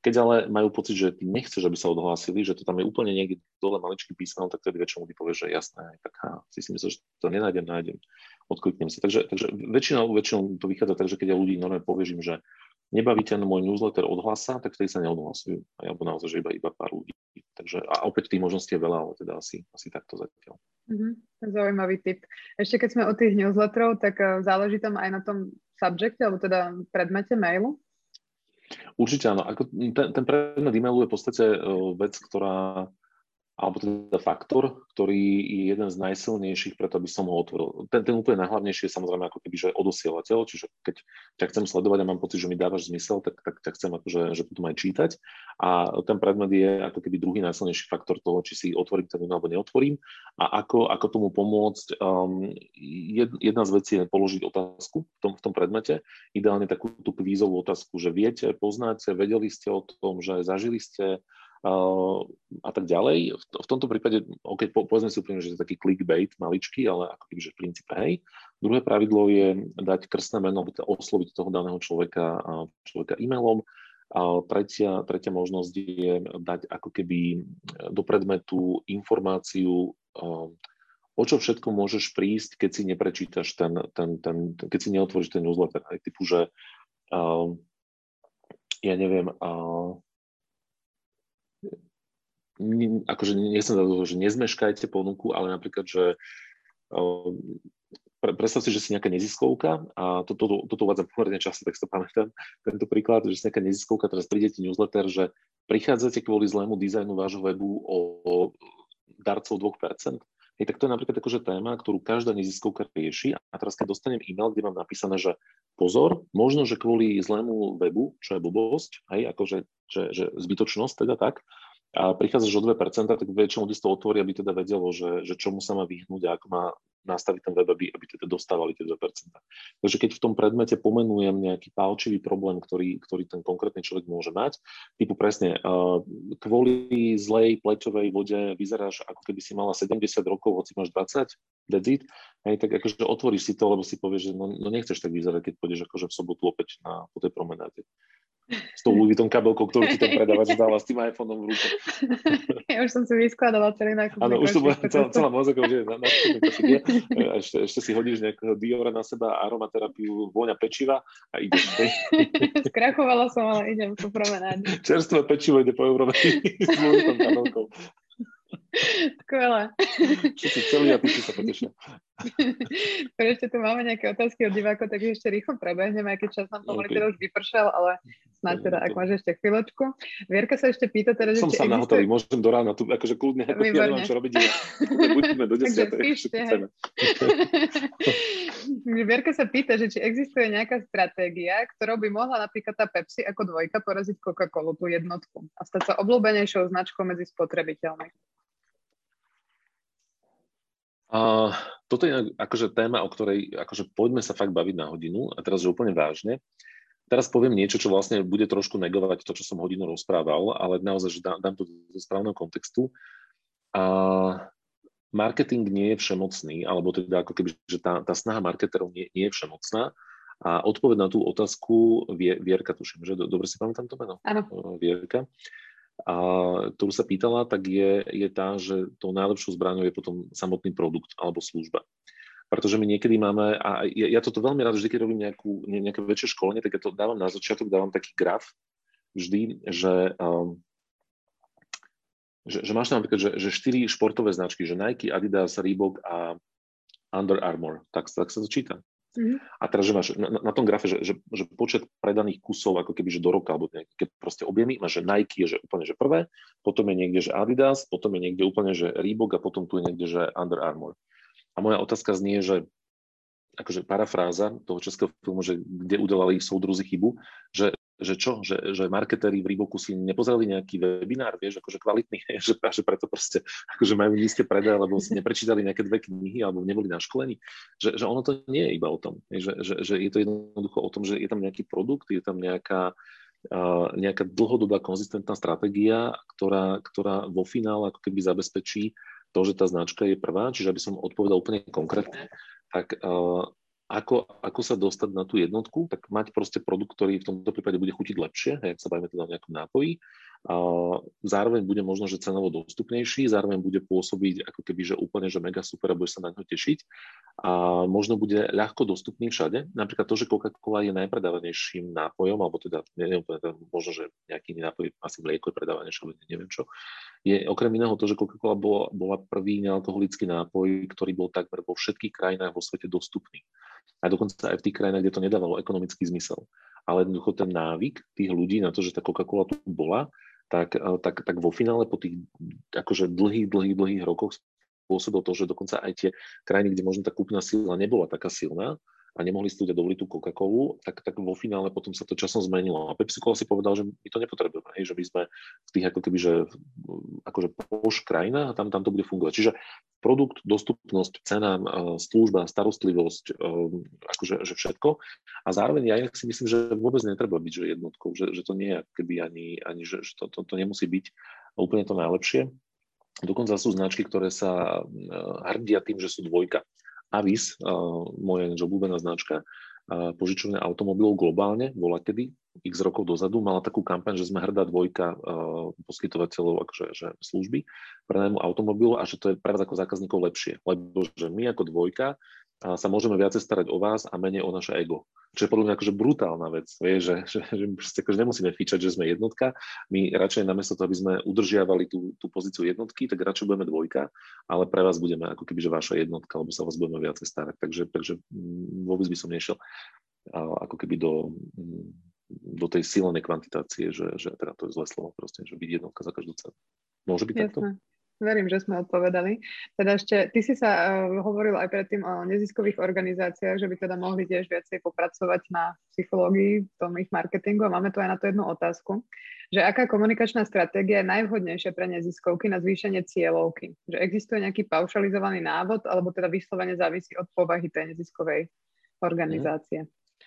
Keď ale majú pocit, že ty nechceš, aby sa odhlásili, že to tam je úplne niekde dole maličký písmeno, tak tedy väčšinou ty povieš, že jasné, tak ha, si si myslíš, že to nenájdem, nájdem, odkliknem si. Takže, takže väčšinou, väčšinou to vychádza tak, že keď ja ľudí normálne povieš im, že nebaví ťa môj newsletter odhlasa, tak vtedy sa neodhlasujú. Alebo naozaj, že iba, iba pár ľudí. Takže, a opäť tých možností je veľa, ale teda asi, asi takto zatiaľ. Mm-hmm. Zaujímavý tip. Ešte keď sme o tých newsletterov, tak uh, záleží tam aj na tom subjekte, alebo teda predmete mailu? Určite áno. Ako ten, ten predmet e-mailu je v podstate uh, vec, ktorá, alebo teda faktor, ktorý je jeden z najsilnejších, preto aby som ho otvoril. Ten, ten úplne najhlavnejší je samozrejme ako keby, že odosielateľ, čiže keď ťa chcem sledovať a mám pocit, že mi dávaš zmysel, tak, tak ťa chcem akože, že potom aj čítať. A ten predmet je ako keby druhý najsilnejší faktor toho, či si otvorím ten alebo neotvorím. A ako, ako tomu pomôcť, um, jed, jedna z vecí je položiť otázku v tom, v tom predmete. Ideálne takú tú kvízovú otázku, že viete, poznáte, vedeli ste o tom, že zažili ste Uh, a tak ďalej. V, v tomto prípade, ok, po, povedzme si úplne, že je taký clickbait maličký, ale ako keby, že v princípe hej. Druhé pravidlo je dať krstné meno, alebo osloviť toho daného človeka, človeka e-mailom. A tretia, tretia možnosť je dať ako keby do predmetu informáciu, uh, o čo všetko môžeš prísť, keď si neprečítaš ten, ten, ten, ten keď si neotvoríš ten newsletter. Aj typu, že uh, ja neviem, uh, akože nechcem za to, že nezmeškajte ponuku, ale napríklad, že pre, predstav si, že si nejaká neziskovka a toto to, to, to uvádzam pomerne často, tak si to pamätám, tento príklad, že si nejaká neziskovka, teraz príde ti newsletter, že prichádzate kvôli zlému dizajnu vášho webu o, o darcov dva percentá. Hej, tak to je napríklad akože téma, ktorú každá neziskovka rieši a teraz keď dostanem e-mail, kde mám napísané, že pozor, možno, že kvôli zlému webu, čo je blbosť, hej, akože že, že zbytočnosť, teda tak, a prichádzaš o dve percentá, tak väčšinou to otvorí, aby teda vedelo, že, že čomu sa má vyhnúť a ako má nastaviť ten web, aby, aby teda dostávali tie dve percentá. Takže keď v tom predmete pomenujem nejaký pálčivý problém, ktorý, ktorý ten konkrétny človek môže mať, typu presne, uh, kvôli zlej pleťovej vode vyzeráš, ako keby si mala sedemdesiat rokov, hoci máš dvadsať, that's it, hej, tak akože otvoríš si to, lebo si povieš, že no, no nechceš tak vyzerať, keď pôjdeš akože v sobotu opäť na, po tej promenáde. S tou Louis Vuitton kabelkou, ktorú ti ten predávač dáva s tým iPhoneom v ruke. Ja už som si vyskladala celý nákup. Áno, už to bola celá, celá mozog, že na, na a ešte, ešte si hodíš nejakého Diora na seba, aromaterapiu, vôňa pečiva a ideš. Skrachovala som, ale idem po promenáde. Čerstvé pečivo ide po Európe s Louis Vuitton kabelkou. Skvelé. Všetci celí a ty sa potešia. Ešte tu máme nejaké otázky od divákov, tak ešte rýchlo prebehneme, aj keď čas nám pomaly okay. Teraz vypršal, ale snáď teda, ak máš ešte chvíľočku. Vierka sa ešte pýta teda, že som sám existuje... nahotový, môžem do rána, tu akože kľudne, ja nemám čo robiť, buďme do desiatej. Vierka sa pýta, že či existuje nejaká stratégia, ktorou by mohla napríklad tá Pepsi ako dvojka poraziť Coca-Colu, tú jednotku a stať sa obľúbenejšou značkou medzi spotrebiteľmi. Uh, toto je akože téma, o ktorej akože poďme sa fakt baviť na hodinu a teraz, že úplne vážne. Teraz poviem niečo, čo vlastne bude trošku negovať to, čo som hodinu rozprával, ale naozaj, že dám, dám to do správneho kontextu. Uh, marketing nie je všemocný, alebo teda ako keby, že tá, tá snaha marketerov nie, nie je všemocná. A odpoveď na tú otázku, Vierka, tuším, že dobre si pamätám to meno? Áno. Vierka. A ktorú sa pýtala, tak je, je tá, že tou najlepšou zbraňou je potom samotný produkt alebo služba. Pretože my niekedy máme, a ja, ja toto veľmi rád, vždy, keď robím nejakú, nejaké väčšie školenie, tak ja to dávam na začiatok, dávam taký graf vždy, že, um, že, že máš tam napríklad, že, že štyri športové značky, že Nike, Adidas, Reebok a Under Armour. Tak, tak sa to číta. Mm-hmm. A teraz, že máš na, na tom grafe, že, že, že počet predaných kusov ako keby, že do roka, alebo nejaké proste objemy, máš, že Nike je že úplne, že prvé, potom je niekde, že Adidas, potom je niekde úplne, že Reebok a potom tu je niekde, že Under Armour. A moja otázka znie, že akože parafráza toho českého filmu, že kde udelali súdruzi chybu, že, že čo, že, že marketéri v Reeboku si nepozerali nejaký webinár, vieš, akože kvalitný, že, že preto proste akože majú nízke predaje, alebo si neprečítali nejaké dve knihy, alebo neboli na školení, že, že ono to nie je iba o tom, že, že, že je to jednoducho o tom, že je tam nejaký produkt, je tam nejaká, uh, nejaká dlhodobá konzistentná stratégia, ktorá, ktorá vo finále ako keby zabezpečí to, že tá značka je prvá, čiže aby som odpovedal úplne konkrétne, tak uh, ako, ako sa dostať na tú jednotku, tak mať proste produkt, ktorý v tomto prípade bude chutiť lepšie, ak sa bavíme teda o nejakom nápoji. A zároveň bude možno, že cenovo dostupnejší, zároveň bude pôsobiť ako keby, že úplne, že mega super a budeš sa na ňo tešiť. A možno bude ľahko dostupný všade. Napríklad to, že Coca-Cola je najpredávanejším nápojom, alebo teda, neviem, možno, že nejaký iný nápoj, asi mlieko je predávanejšie, alebo neviem čo, je okrem iného to, že Coca-Cola bola, bola prvý nealkoholický nápoj, ktorý bol takmer vo všetkých krajinách vo svete dostupný. A dokonca aj v tých krajinách, kde to nedávalo ekonomický zmysel. Ale jednoducho ten návyk tých ľudí na to, že tá Coca-Cola tu bola, tak, tak, tak vo finále po tých akože dlhých, dlhých, dlhých rokoch spôsobil to, že dokonca aj tie krajiny, kde možno tá kúpna sila nebola taká silná a nemohli si ľudia dovoliť tú Coca-Colu, tak, tak vo finále potom sa to časom zmenilo. A Pepsi-Cola si povedal, že my to nepotrebujeme, hej, že my sme v tých ako keby, že akože poš krajina a tam, tam to bude fungovať. Čiže produkt, dostupnosť, cena, služba, starostlivosť, akože že všetko. A zároveň ja si myslím, že vôbec netreba byť že jednotkou, že, že to nie je keby ani, ani že, že to, to, to nemusí byť úplne to najlepšie. Dokonca sú značky, ktoré sa hrdia tým, že sú dvojka. Avis, uh, moja obľúbená značka, uh, požičovne automobilov globálne, bola kedy, x rokov dozadu, mala takú kampaň, že sme hrdá dvojka uh, poskytovateľov akože, že služby pre nájmu automobilu a že to je pre vás ako zákazníkov lepšie, lebo že my ako dvojka uh, sa môžeme viacej starať o vás a menej o naše ego. Čo je podľa mňa akože brutálna vec, vie, že, že, že my akože nemusíme fičať, že sme jednotka, my radšej namiesto toho, aby sme udržiavali tú, tú pozíciu jednotky, tak radšej budeme dvojka, ale pre vás budeme ako keby, že vaša jednotka, lebo sa vás budeme viacej starať, takže, takže vôbec by som nešiel ako keby do, do tej silenej kvantitácie, že, že teda to je zlé slovo proste, že byť jednotka za každú cenu. Môže byť takto? Jasné. Verím, že sme odpovedali. Teda ešte, ty si sa uh, hovoril aj predtým o neziskových organizáciách, že by teda mohli tiež viacej popracovať na psychológii, v tom ich marketingu. A máme tu aj na to jednu otázku, že aká komunikačná stratégia je najvhodnejšia pre neziskovky na zvýšenie cieľovky? Že existuje nejaký paušalizovaný návod, alebo teda vyslovene závisí od povahy tej neziskovej organizácie? Mm.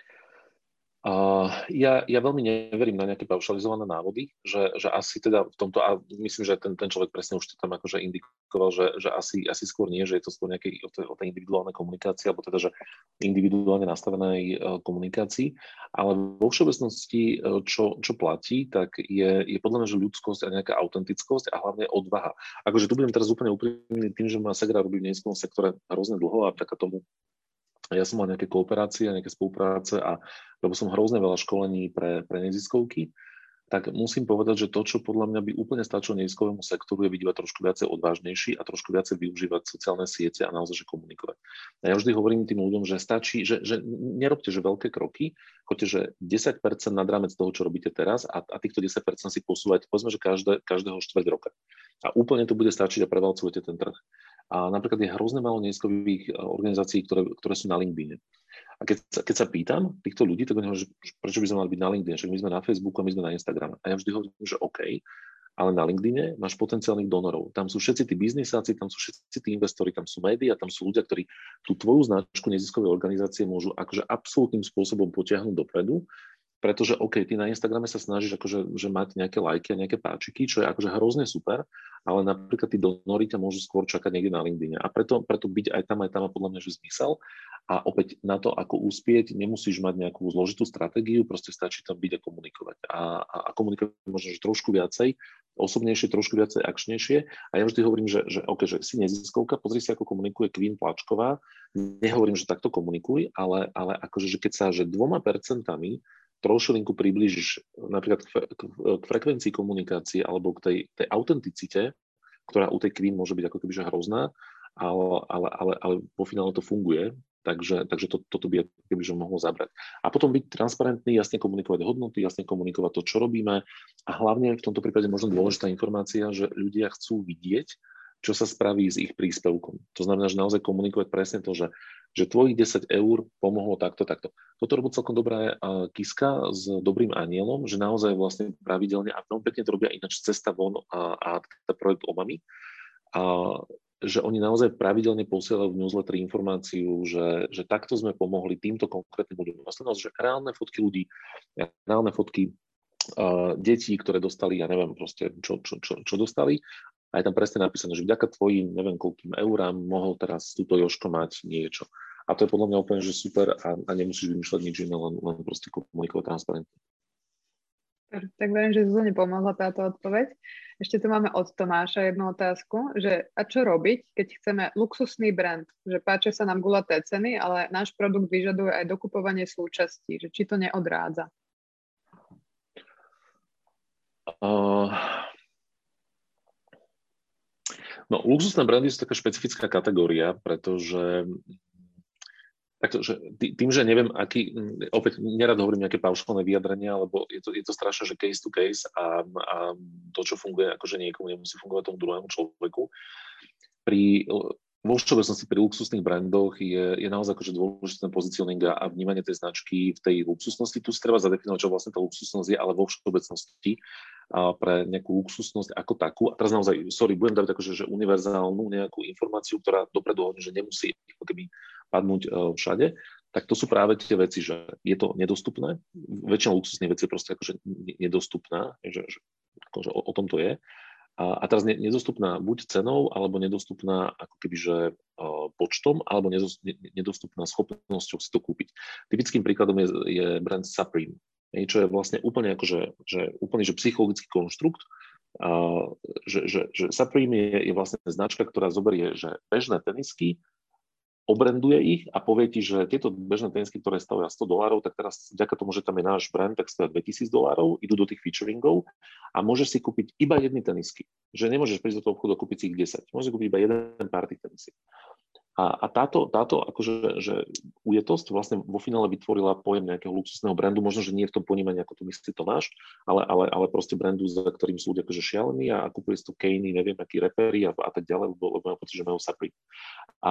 Uh, ja, ja veľmi neverím na nejaké paušalizované návody, že, že asi teda v tomto, a myslím, že ten, ten človek presne už to tam akože indikoval, že, že asi, asi skôr nie, že je to skôr nejaké o tej, o tej individuálnej komunikácii, alebo teda, že individuálne nastavenej uh, komunikácii, ale vo všeobecnosti, uh, čo, čo platí, tak je, je podľa mňa, že ľudskosť a nejaká autentickosť a hlavne odvaha. Akože tu budem teraz úplne úprimný tým, že ma Segra robí v neziskovom sektore hrozne dlho a vďaka tomu ja som mal nejaké kooperácie, nejaké spolupráce a robil som hrozne veľa školení pre, pre neziskovky, tak musím povedať, že to, čo podľa mňa by úplne stačilo neziskovému sektoru, je byť trošku viacej odvážnejší a trošku viacej využívať sociálne siete a naozaj že komunikovať. A ja vždy hovorím tým ľuďom, že stačí, že, že nerobte že veľké kroky, choďte, že desať percent nad rámec toho, čo robíte teraz a, a týchto desať percent si posúvajte, povedzme, že každé, každého štvrť roka. A úplne to bude stačiť a prevalcujete ten trh. A napríklad je hrozne málo neziskových organizácií, ktoré, ktoré sú na LinkedIne. A keď sa, keď sa pýtam týchto ľudí, tak oni hovoria, že prečo by sme mali byť na LinkedIne, však my sme na Facebooku a my sme na Instagrame. A ja vždy hovorím, že OK, ale na LinkedIne máš potenciálnych donorov. Tam sú všetci tí biznisáci, tam sú všetci tí investori, tam sú médiá, tam sú ľudia, ktorí tú tvoju značku neziskovej organizácie môžu akože absolútnym spôsobom potiahnuť dopredu. Pretože OK, ty na Instagrame sa snažíš akože, že mať nejaké lajky a nejaké páčiky, čo je akože hrozne super, ale napríklad tí donory ťa môžu skôr čakať niekde na LinkedIne. A preto, preto byť aj tam, aj tam má podľa mňa že zmysel. A opäť na to, ako uspieť, nemusíš mať nejakú zložitú stratégiu, proste stačí tam byť a komunikovať. A, a, a komunikovať možno, že trošku viacej, osobnejšie, trošku viacej akčnejšie. A ja vždy hovorím, že, že OK, že si neziskovka, pozri si, ako komunikuje Queen Plačková. Nehovorím, že takto komunikuj, ale, ale akože, že keď sa že dvoma percentami trošilinku priblížiš napríklad k, k, k frekvencii komunikácie alebo k tej, tej autenticite, ktorá u tej Queen môže byť ako keby že hrozná, ale, ale, ale, ale po finále to funguje, takže, takže to, toto by keby že mohlo zabrať. A potom byť transparentný, jasne komunikovať hodnoty, jasne komunikovať to, čo robíme a hlavne v tomto prípade možno dôležitá informácia, že ľudia chcú vidieť, čo sa spraví s ich príspevkom. To znamená, že naozaj komunikovať presne to, že, že tvojich desať eur pomohlo takto, takto. Toto robí celkom dobrá Kiska s Dobrým anielom, že naozaj vlastne pravidelne, a veľmi pekne to robia ináč Cesta von a, a projekt Omami, a že oni naozaj pravidelne posielajú v newsletteri informáciu, že, že takto sme pomohli týmto konkrétnym ľuďom. Vlastne, že reálne fotky ľudí, reálne fotky uh, detí, ktoré dostali, ja neviem proste, čo, čo, čo, čo dostali, a je tam presne napísané, že vďaka tvojim, neviem koľkým eurám, mohol teraz túto Jožko mať niečo. A to je podľa mňa úplne, že super a, a nemusíš vymýšľať nič iné, len, len proste komunikovať transparentne. Tak verím, že Zuzane pomohla táto odpoveď. Ešte tu máme od Tomáša jednu otázku, že a čo robiť, keď chceme luxusný brand, že páčia sa nám gulaté ceny, ale náš produkt vyžaduje aj dokupovanie súčastí, že či to neodrádza? Uh, no, luxusné brandy sú taká špecifická kategória, pretože Takže tým, že neviem, aký, opäť nerad hovorím nejaké paušálne vyjadrenia, lebo je to, je to strašne, že case to case a, a to, čo funguje, akože niekomu nemusí fungovať tomu druhému človeku. Pri, vo všeobecnosti pri luxusných brandoch je, je naozaj akože dôležité pozicioning a vnímanie tej značky v tej luxusnosti. Tu si treba zadefinovať, čo vlastne tá luxusnosť je, ale vo všeobecnosti a pre nejakú luxusnosť ako takú. A teraz naozaj, sorry, budem dať akože, že univerzálnu nejakú informáciu, ktorá dopredu hovorí, že nemusí ako keby padnúť všade, tak to sú práve tie veci, že je to nedostupné. Väčšina luxusných vecí je proste akože nedostupná, že, že akože o, o tom to je. A, a teraz nedostupná buď cenou, alebo nedostupná ako keby, že uh, počtom, alebo nedostupná schopnosťou si to kúpiť. Typickým príkladom je, je brand Supreme, čo je vlastne úplne akože, že úplne že psychologický konštrukt, uh, že, že, že Supreme je, je vlastne značka, ktorá zoberie, že bežné tenisky, obranduje ich a povie ti, že tieto bežné tenisky, ktoré stoja sto dolárov, tak teraz vďaka tomu, že tam je náš brand, tak stoja dvetisíc dolárov, idú do tých featuringov a môžeš si kúpiť iba jedny tenisky. Že nemôžeš prísť do toho obchodu a kúpiť si ich desať. Môžeš kúpiť iba jeden pár tých tenisiek. A, a táto, táto akože, že ujetosť vlastne vo finále vytvorila pojem nejakého luxusného brandu, možno, že nie v tom ponímaní, ako to myslí Tomáš, ale, ale, ale proste brandu, za ktorým sú ľudia akože šialení a, a kúpili si to Kanye, neviem, akí reperi a, a tak ďalej, lebo, lebo mám pocit, že majú Supreme. A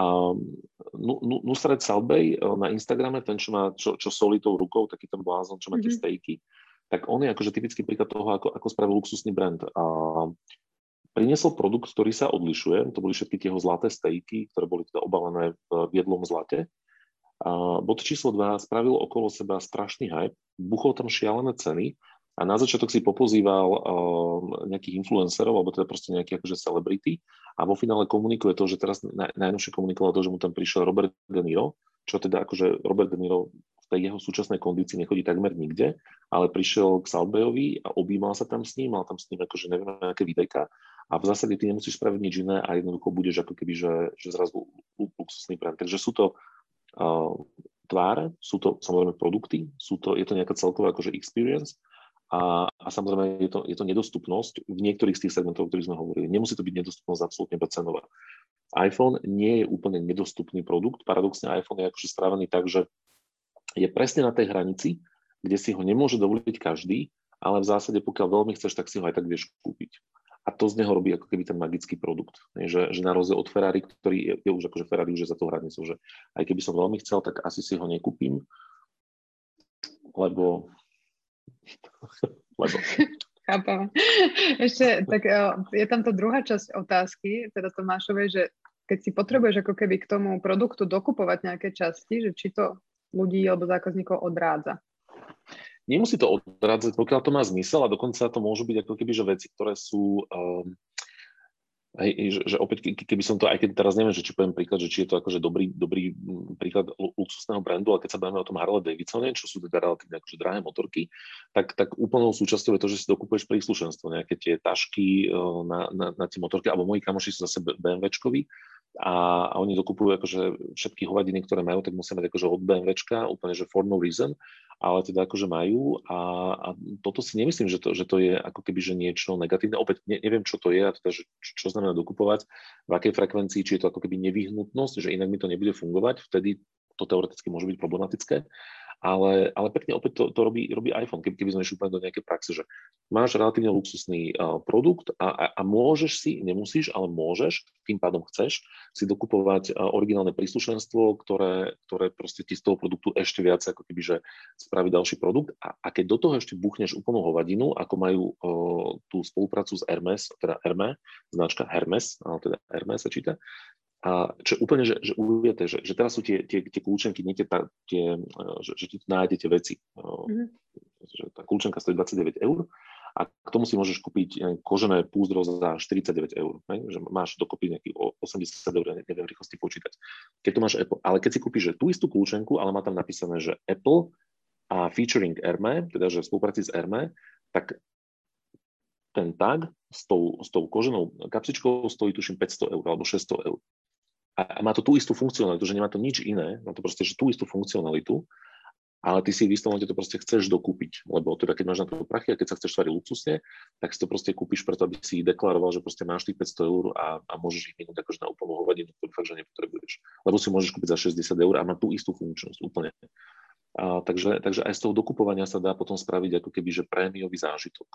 Nusret Salbej na Instagrame, ten, čo, má, čo, čo solí tou rukou, taký ten blázon, čo má tie Mm-hmm. stejky, tak on je akože typický príklad toho, ako, ako spravil luxusný brand. A priniesol produkt, ktorý sa odlišuje, to boli všetky tie jeho zlaté stejky, ktoré boli teda obalené v biedlom zlate. A bod číslo dva, spravil okolo seba strašný hype, buchol tam šialené ceny a na začiatok si popozýval uh, nejakých influencerov, alebo teda proste nejakých akože celebrity a vo finále komunikuje to, že teraz naj, najnovšie komunikoval to, že mu tam prišiel Robert De Niro, čo teda akože Robert De Niro v tej jeho súčasnej kondícii nechodí takmer nikde, ale prišiel k Salbejovi a objímal sa tam s ním, mal tam s ním akože neviem aké videjka a v zásade ty nemusíš spraviť nič iné a jednoducho budeš ako keby, že, že zrazu luxusný brand. Takže sú to uh, tváre, sú to samozrejme produkty, sú to, je to nejaká celková akože experience a, a samozrejme je to, je to nedostupnosť v niektorých z tých segmentov, o ktorých sme hovorili. Nemusí to byť nedostupnosť absolútne cenová. iPhone nie je úplne nedostupný produkt, paradoxne iPhone je akože spravený tak, že je presne na tej hranici, kde si ho nemôže dovoliť každý, ale v zásade, pokiaľ veľmi chceš, tak si ho aj tak vieš kúpiť. A to z neho robí ako keby ten magický produkt. Že, že na rozdiel od Ferrari, ktorý je, je už akože Ferrari už je za tou hranicou, že aj keby som veľmi chcel, tak asi si ho nekúpim, lebo... lebo... Chápam. Ešte, tak je tam tá druhá časť otázky, teda Tomášovej, že keď si potrebuješ ako keby k tomu produktu dokupovať nejaké časti, že či to ľudí alebo zákazníkov odrádza. Nemusí to odrádzať, pokiaľ to má zmysel a dokonca to môžu byť ako keby, že veci, ktoré sú, um, hej, že, že opäť, keby som to, aj keď teraz neviem, že či poviem príklad, že či je to akože dobrý, dobrý príklad luxusného brandu, ale keď sa bavíme o tom Harley Davidsone, čo sú teda relatívne akože drahé motorky, tak, tak úplnou súčasťou je to, že si dokupuješ príslušenstvo, nejaké tie tašky na, na, na tie motorky, alebo moji kamoši sú zase BMWčkoví, A, a oni dokupujú akože všetky hovadiny, ktoré majú, tak musia mať akože od BMWčka, úplne že for no reason, ale teda akože majú a, a toto si nemyslím, že to, že to je ako keby že niečo negatívne. Opäť ne, neviem, čo to je a teda, že čo znamená dokupovať, v akej frekvencii, či je to ako keby nevyhnutnosť, že inak mi to nebude fungovať, vtedy to teoreticky môže byť problematické. Ale, ale pekne opäť to, to robí, robí iPhone, keby, keby sme išli úplne do nejakej praxe, že máš relatívne luxusný uh, produkt a, a, a môžeš si, nemusíš, ale môžeš, tým pádom chceš si dokupovať uh, originálne príslušenstvo, ktoré, ktoré proste ti z toho produktu ešte viac ako keby, že spraví ďalší produkt a, a keď do toho ešte buchneš úplnú hovadinu, ako majú uh, tú spoluprácu s Hermes, teda Hermé, značka Hermes, ale teda Hermé sa číta, a čo úplne, že, že uviete, že, že teraz sú tie, tie, tie kľúčenky, nie tie, tie, že, že tu nájdete veci. Mm-hmm. Že tá kľúčenka stojí dvadsaťdeväť eur A k tomu si môžeš kúpiť neviem, kožené púzdro za štyridsaťdeväť eur, ne? Že máš dokopy nejakých osemdesiat eur, neviem rýchlosti počítať. Keď to máš Apple, ale keď si kúpiš že tú istú kľúčenku, ale má tam napísané, že Apple a featuring Hermé, teda že v spolupráci s Hermé, tak ten tag s tou, s tou koženou kapsičkou stojí tuším päťsto eur alebo šesťsto eur. A má to tú istú funkcionalitu, že nemá to nič iné, má to proste že tú istú funkcionalitu, ale ty si v istom momente to proste chceš dokúpiť, lebo teda keď máš na to prachy a keď sa chceš tvariť luxusne, tak si to proste kúpiš preto, aby si deklaroval, že proste máš tých päťsto eur a, a môžeš ich minúť akože na úplnú hovadinu, ktorú fakt, že nepotrebuješ. Lebo si môžeš kúpiť za šesťdesiat eur a má tú istú funkčnosť úplne. A, takže, takže aj z toho dokupovania sa dá potom spraviť ako keby, že prémiový zážitok.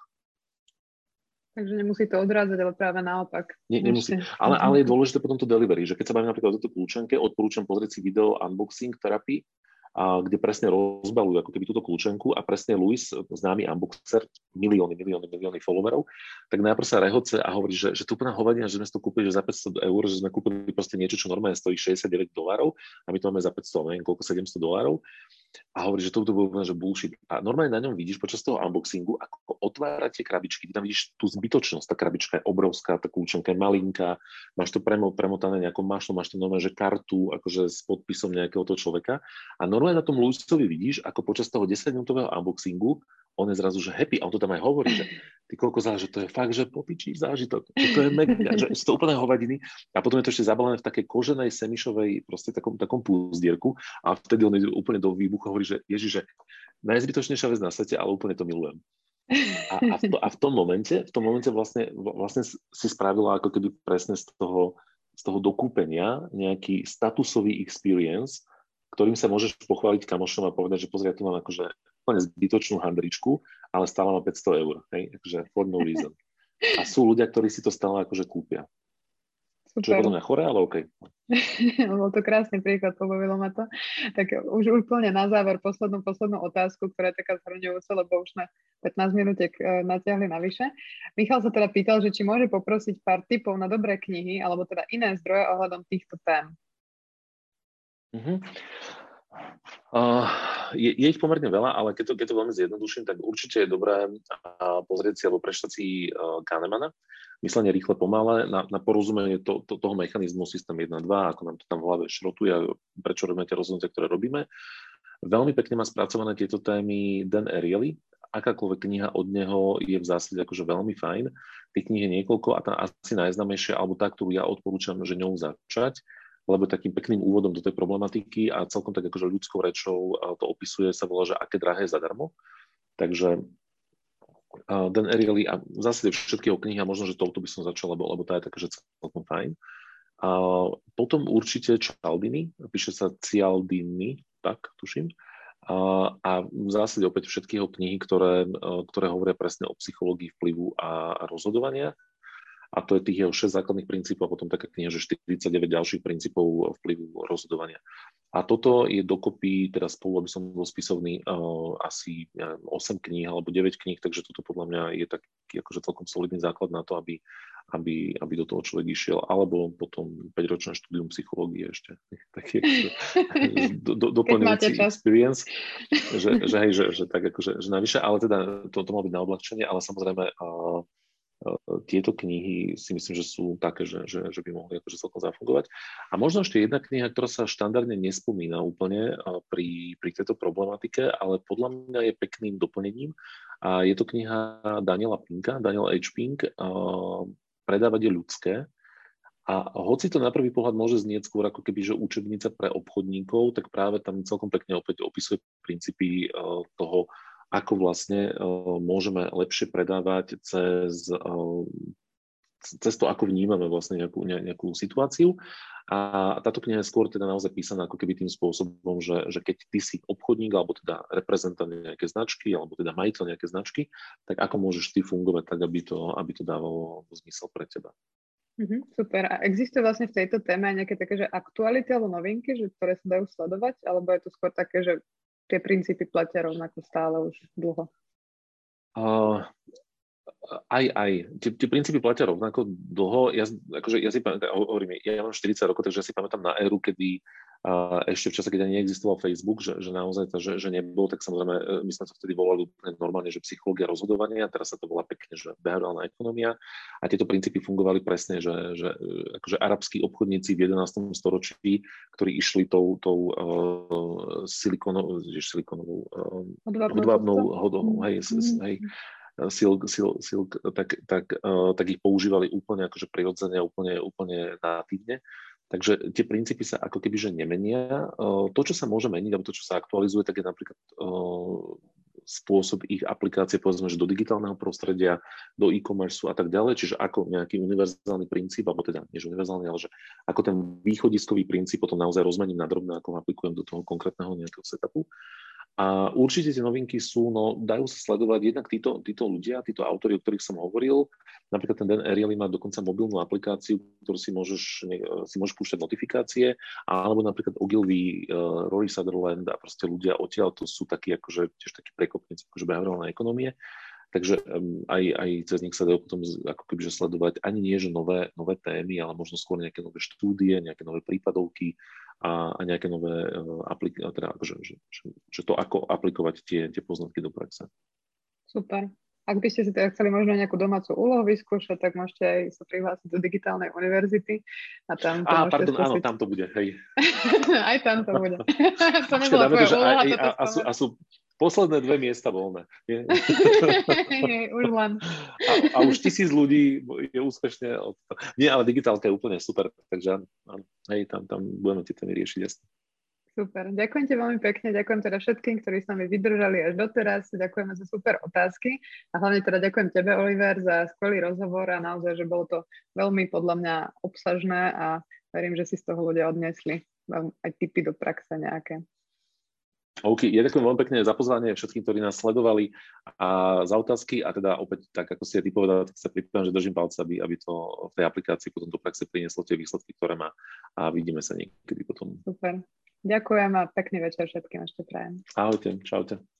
Takže nemusí to odrádzať, ale práve naopak. Nie, nemusí. Ale, ale je dôležité potom to delivery, že keď sa bavím napríklad o tejto kľúčenke, odporúčam pozrieť si video Unboxing Therapy, a kde presne rozbalujú ako keby túto kľúčenku a presne Luis, známy unboxer, milióny, milióny, milióny followerov, tak najprv sa rehoce a hovorí, že, že to úplná hovadina, že sme to kúpili že za päťsto eur, že sme kúpili proste niečo, čo normálne stojí šesťdesiatdeväť dolárov a my to máme za päťsto, neviem koľko, sedemsto dolárov. A hovorí, že to bolo úplne, že bullshit. A normálne na ňom vidíš počas toho unboxingu, ako otvára tie krabičky, ty tam vidíš tú zbytočnosť, tá krabička je obrovská, tá kľúčenka je malinká, máš to premo, premotané nejakou mašnou, máš tam normálne, že kartu, akože s podpisom nejakého toho človeka. A normálne na tom Luisovi vidíš, ako počas toho desaťminútového unboxingu on je zrazu, že happy, a on to tam aj hovorí, že ty koľko záleží, to je fakt, že popičí zážitok, že to je mega, že sú to úplné hovadiny a potom je to ešte zabalené v takej koženej semišovej, proste takom, takom púzdierku a vtedy on je úplne do výbuchu a hovorí, že Ježiš, že najzbytočnejšia vec na svete, ale úplne to milujem. A, a, v, to, a v tom momente, v tom momente vlastne, vlastne si spravila ako keby presne z toho, z toho dokúpenia nejaký statusový experience, ktorým sa môžeš pochváliť kamošom a povedať, že pozri, ja tu mám akože úplne zbytočnú handričku, ale stále má päťsto eur, hej, akože for no reason. A sú ľudia, ktorí si to stále akože kúpia. Super. Čo je podľa mňa chore, ale okej. Okay. Bol to krásny príklad, pobavilo ma to. Tak už úplne na záver poslednú, poslednú otázku, ktorá je taká zhrňujúca, lebo už sme pätnásť minútiek e, natiahli navyše. Michal sa teda pýtal, že či môže poprosiť pár tipov na dobré knihy, alebo teda iné zdroje ohľadom týchto tém. Uh-huh. Uh, je, je ich pomerne veľa, ale keď to, keď to veľmi zjednoduším, tak určite je dobré uh, pozrieť si alebo prečítať si uh, Kahnemana. Myslenie rýchle, pomalé, na, na porozumenie to, to, toho mechanizmu systém jeden a dva, ako nám to tam v hlave šrotuje a prečo robíme tie rozhodnutia, ktoré robíme. Veľmi pekne má spracované tieto témy Dan Ariely. Akákoľvek kniha od neho je v zásade akože veľmi fajn. Tých kníh je niekoľko a tá asi najznámejšia, alebo tá, ktorú ja odporúčam, že ňou začať, lebo takým pekným úvodom do tej problematiky a celkom tak akože ľudskou rečou to opisuje, sa volá, že aké drahé je zadarmo. Takže Dan Ariely a v zásade všetky jeho knihy a možno, že touto by som začal, lebo, lebo tá je taká, že celkom fajn. A potom určite Cialdini, píše sa Cialdini, tak tuším. A, a v zásade opäť všetky jeho knihy, ktoré, ktoré hovoria presne o psychológii vplyvu a, a rozhodovania. A to je tých jeho šesť základných princípov a potom taká kniha, že štyridsaťdeväť ďalších princípov vplyvu rozhodovania. A toto je dokopy, teda spolu, aby som bol spisovný, uh, asi ja, osem kníh alebo deväť kníh, takže toto podľa mňa je taký akože celkom solidný základ na to, aby, aby, aby do toho človek išiel. Alebo potom päťročné štúdium psychológie ešte. Taký do, do, doplňujúci experience, že, že, hej, že, že tak akože že navyše, ale teda to, to má byť na odľahčenie, ale samozrejme uh, tieto knihy si myslím, že sú také, že, že, že by mohli akože celkom zafungovať. A možno ešte jedna kniha, ktorá sa štandardne nespomína úplne pri, pri tejto problematike, ale podľa mňa je pekným doplnením. A je to kniha Daniela Pinka, Daniel H. Pink, Predávať je ľudské. A hoci to na prvý pohľad môže znieť skôr ako keby, že učebnica pre obchodníkov, tak práve tam celkom pekne opäť opisuje princípy toho, ako vlastne uh, môžeme lepšie predávať cez, uh, cez to, ako vnímame vlastne nejakú, ne, nejakú situáciu. A táto kniha je skôr teda naozaj písaná ako keby tým spôsobom, že, že keď ty si obchodník, alebo teda reprezentant nejaké značky, alebo teda majiteľ nejaké značky, tak ako môžeš ty fungovať tak, aby to, aby to dávalo zmysel pre teba. Mm-hmm, super. A existuje vlastne v tejto téme nejaké také, že aktuality alebo novinky, že, ktoré sa dajú sledovať? Alebo je to skôr také, že tie princípy platia rovnako stále už dlho? Uh, aj, aj. Tie, tie princípy platia rovnako dlho. Ja, akože, ja si pamätám, hovorím, ja mám štyridsať rokov, takže ja si pamätám na éru, kedy a ešte v čase, keď ani neexistoval Facebook, že, že naozaj to, že, že nebol, tak samozrejme my sme to vtedy volali úplne normálne, že psychológia rozhodovania, teraz sa to volá pekne, že behaviorálna ekonomia a tieto princípy fungovali presne, že, že akože arabskí obchodníci v jedenástom storočí, ktorí išli tou, tou uh, silikonovou, silikonovou uh, hodvábnou hodou, hej, hej, silk, silk, silk, tak, tak, uh, tak ich používali úplne akože prirodzene, úplne, úplne natívne. Takže tie princípy sa ako keby že nemenia. To, čo sa môže meniť, alebo to, čo sa aktualizuje, tak je napríklad spôsob ich aplikácie, povedzme, že do digitálneho prostredia, do e-commerce a tak ďalej, čiže ako nejaký univerzálny princíp, alebo teda nie univerzálny, ale že ako ten východiskový princíp potom naozaj rozmením na drobné, ako ho aplikujem do toho konkrétneho nejakého setupu. A určite tie novinky sú, no dajú sa sledovať jednak títo, títo ľudia, títo autori, o ktorých som hovoril. Napríklad ten Dan Ariely má dokonca mobilnú aplikáciu, ktorú si môžeš, si môžeš púšťať notifikácie, alebo napríklad Ogilvy, uh, Rory Sutherland a proste ľudia odtiaľ, to sú takí akože tiež takí prekopníci akože behaviorálnej ekonomie. Takže um, aj, aj cez nich sa dajú potom ako kebyže sledovať ani nie, že nové, nové témy, ale možno skôr nejaké nové štúdie, nejaké nové prípadovky, a, a nejaké nové uh, aplikácie, teda akože, že, že, že to, ako aplikovať tie, tie poznatky do praxe. Super. Ak by ste si teda chceli možno nejakú domácu úlohu vyskúšať, tak môžete aj sa prihlásiť do digitálnej univerzity. A tam to Á, pardon, skúsiť. Áno, tam to bude, hej. Aj tam to bude. To Počkej, nebola tvoja to, úloha, aj, toto a, a, sú, a sú posledné dve miesta voľné. Už len. A, a už tisíc ľudí je úspešne. Od... Nie, ale digitálka je úplne super, takže áno, hej, tam, tam budeme tie témy riešiť jasne. Super, ďakujem ti veľmi pekne, ďakujem teda všetkým, ktorí s nami vydržali až doteraz, ďakujeme za super otázky a hlavne teda ďakujem tebe, Oliver, za skvelý rozhovor a naozaj, že bolo to veľmi podľa mňa obsažné a verím, že si z toho ľudia odnesli aj tipy do praxe nejaké. OK, ja ďakujem veľmi pekne za pozvanie všetkým, ktorí nás sledovali a za otázky a teda opäť tak, ako si aj ty povedal, tak sa pripomínam, že držím palce, aby, aby to v tej aplikácii potom do praxe prinieslo tie výsledky, ktoré má a vidíme sa niekedy potom. Super. Ďakujem a pekný večer všetkým ešte prajem. Ahojte, čaute.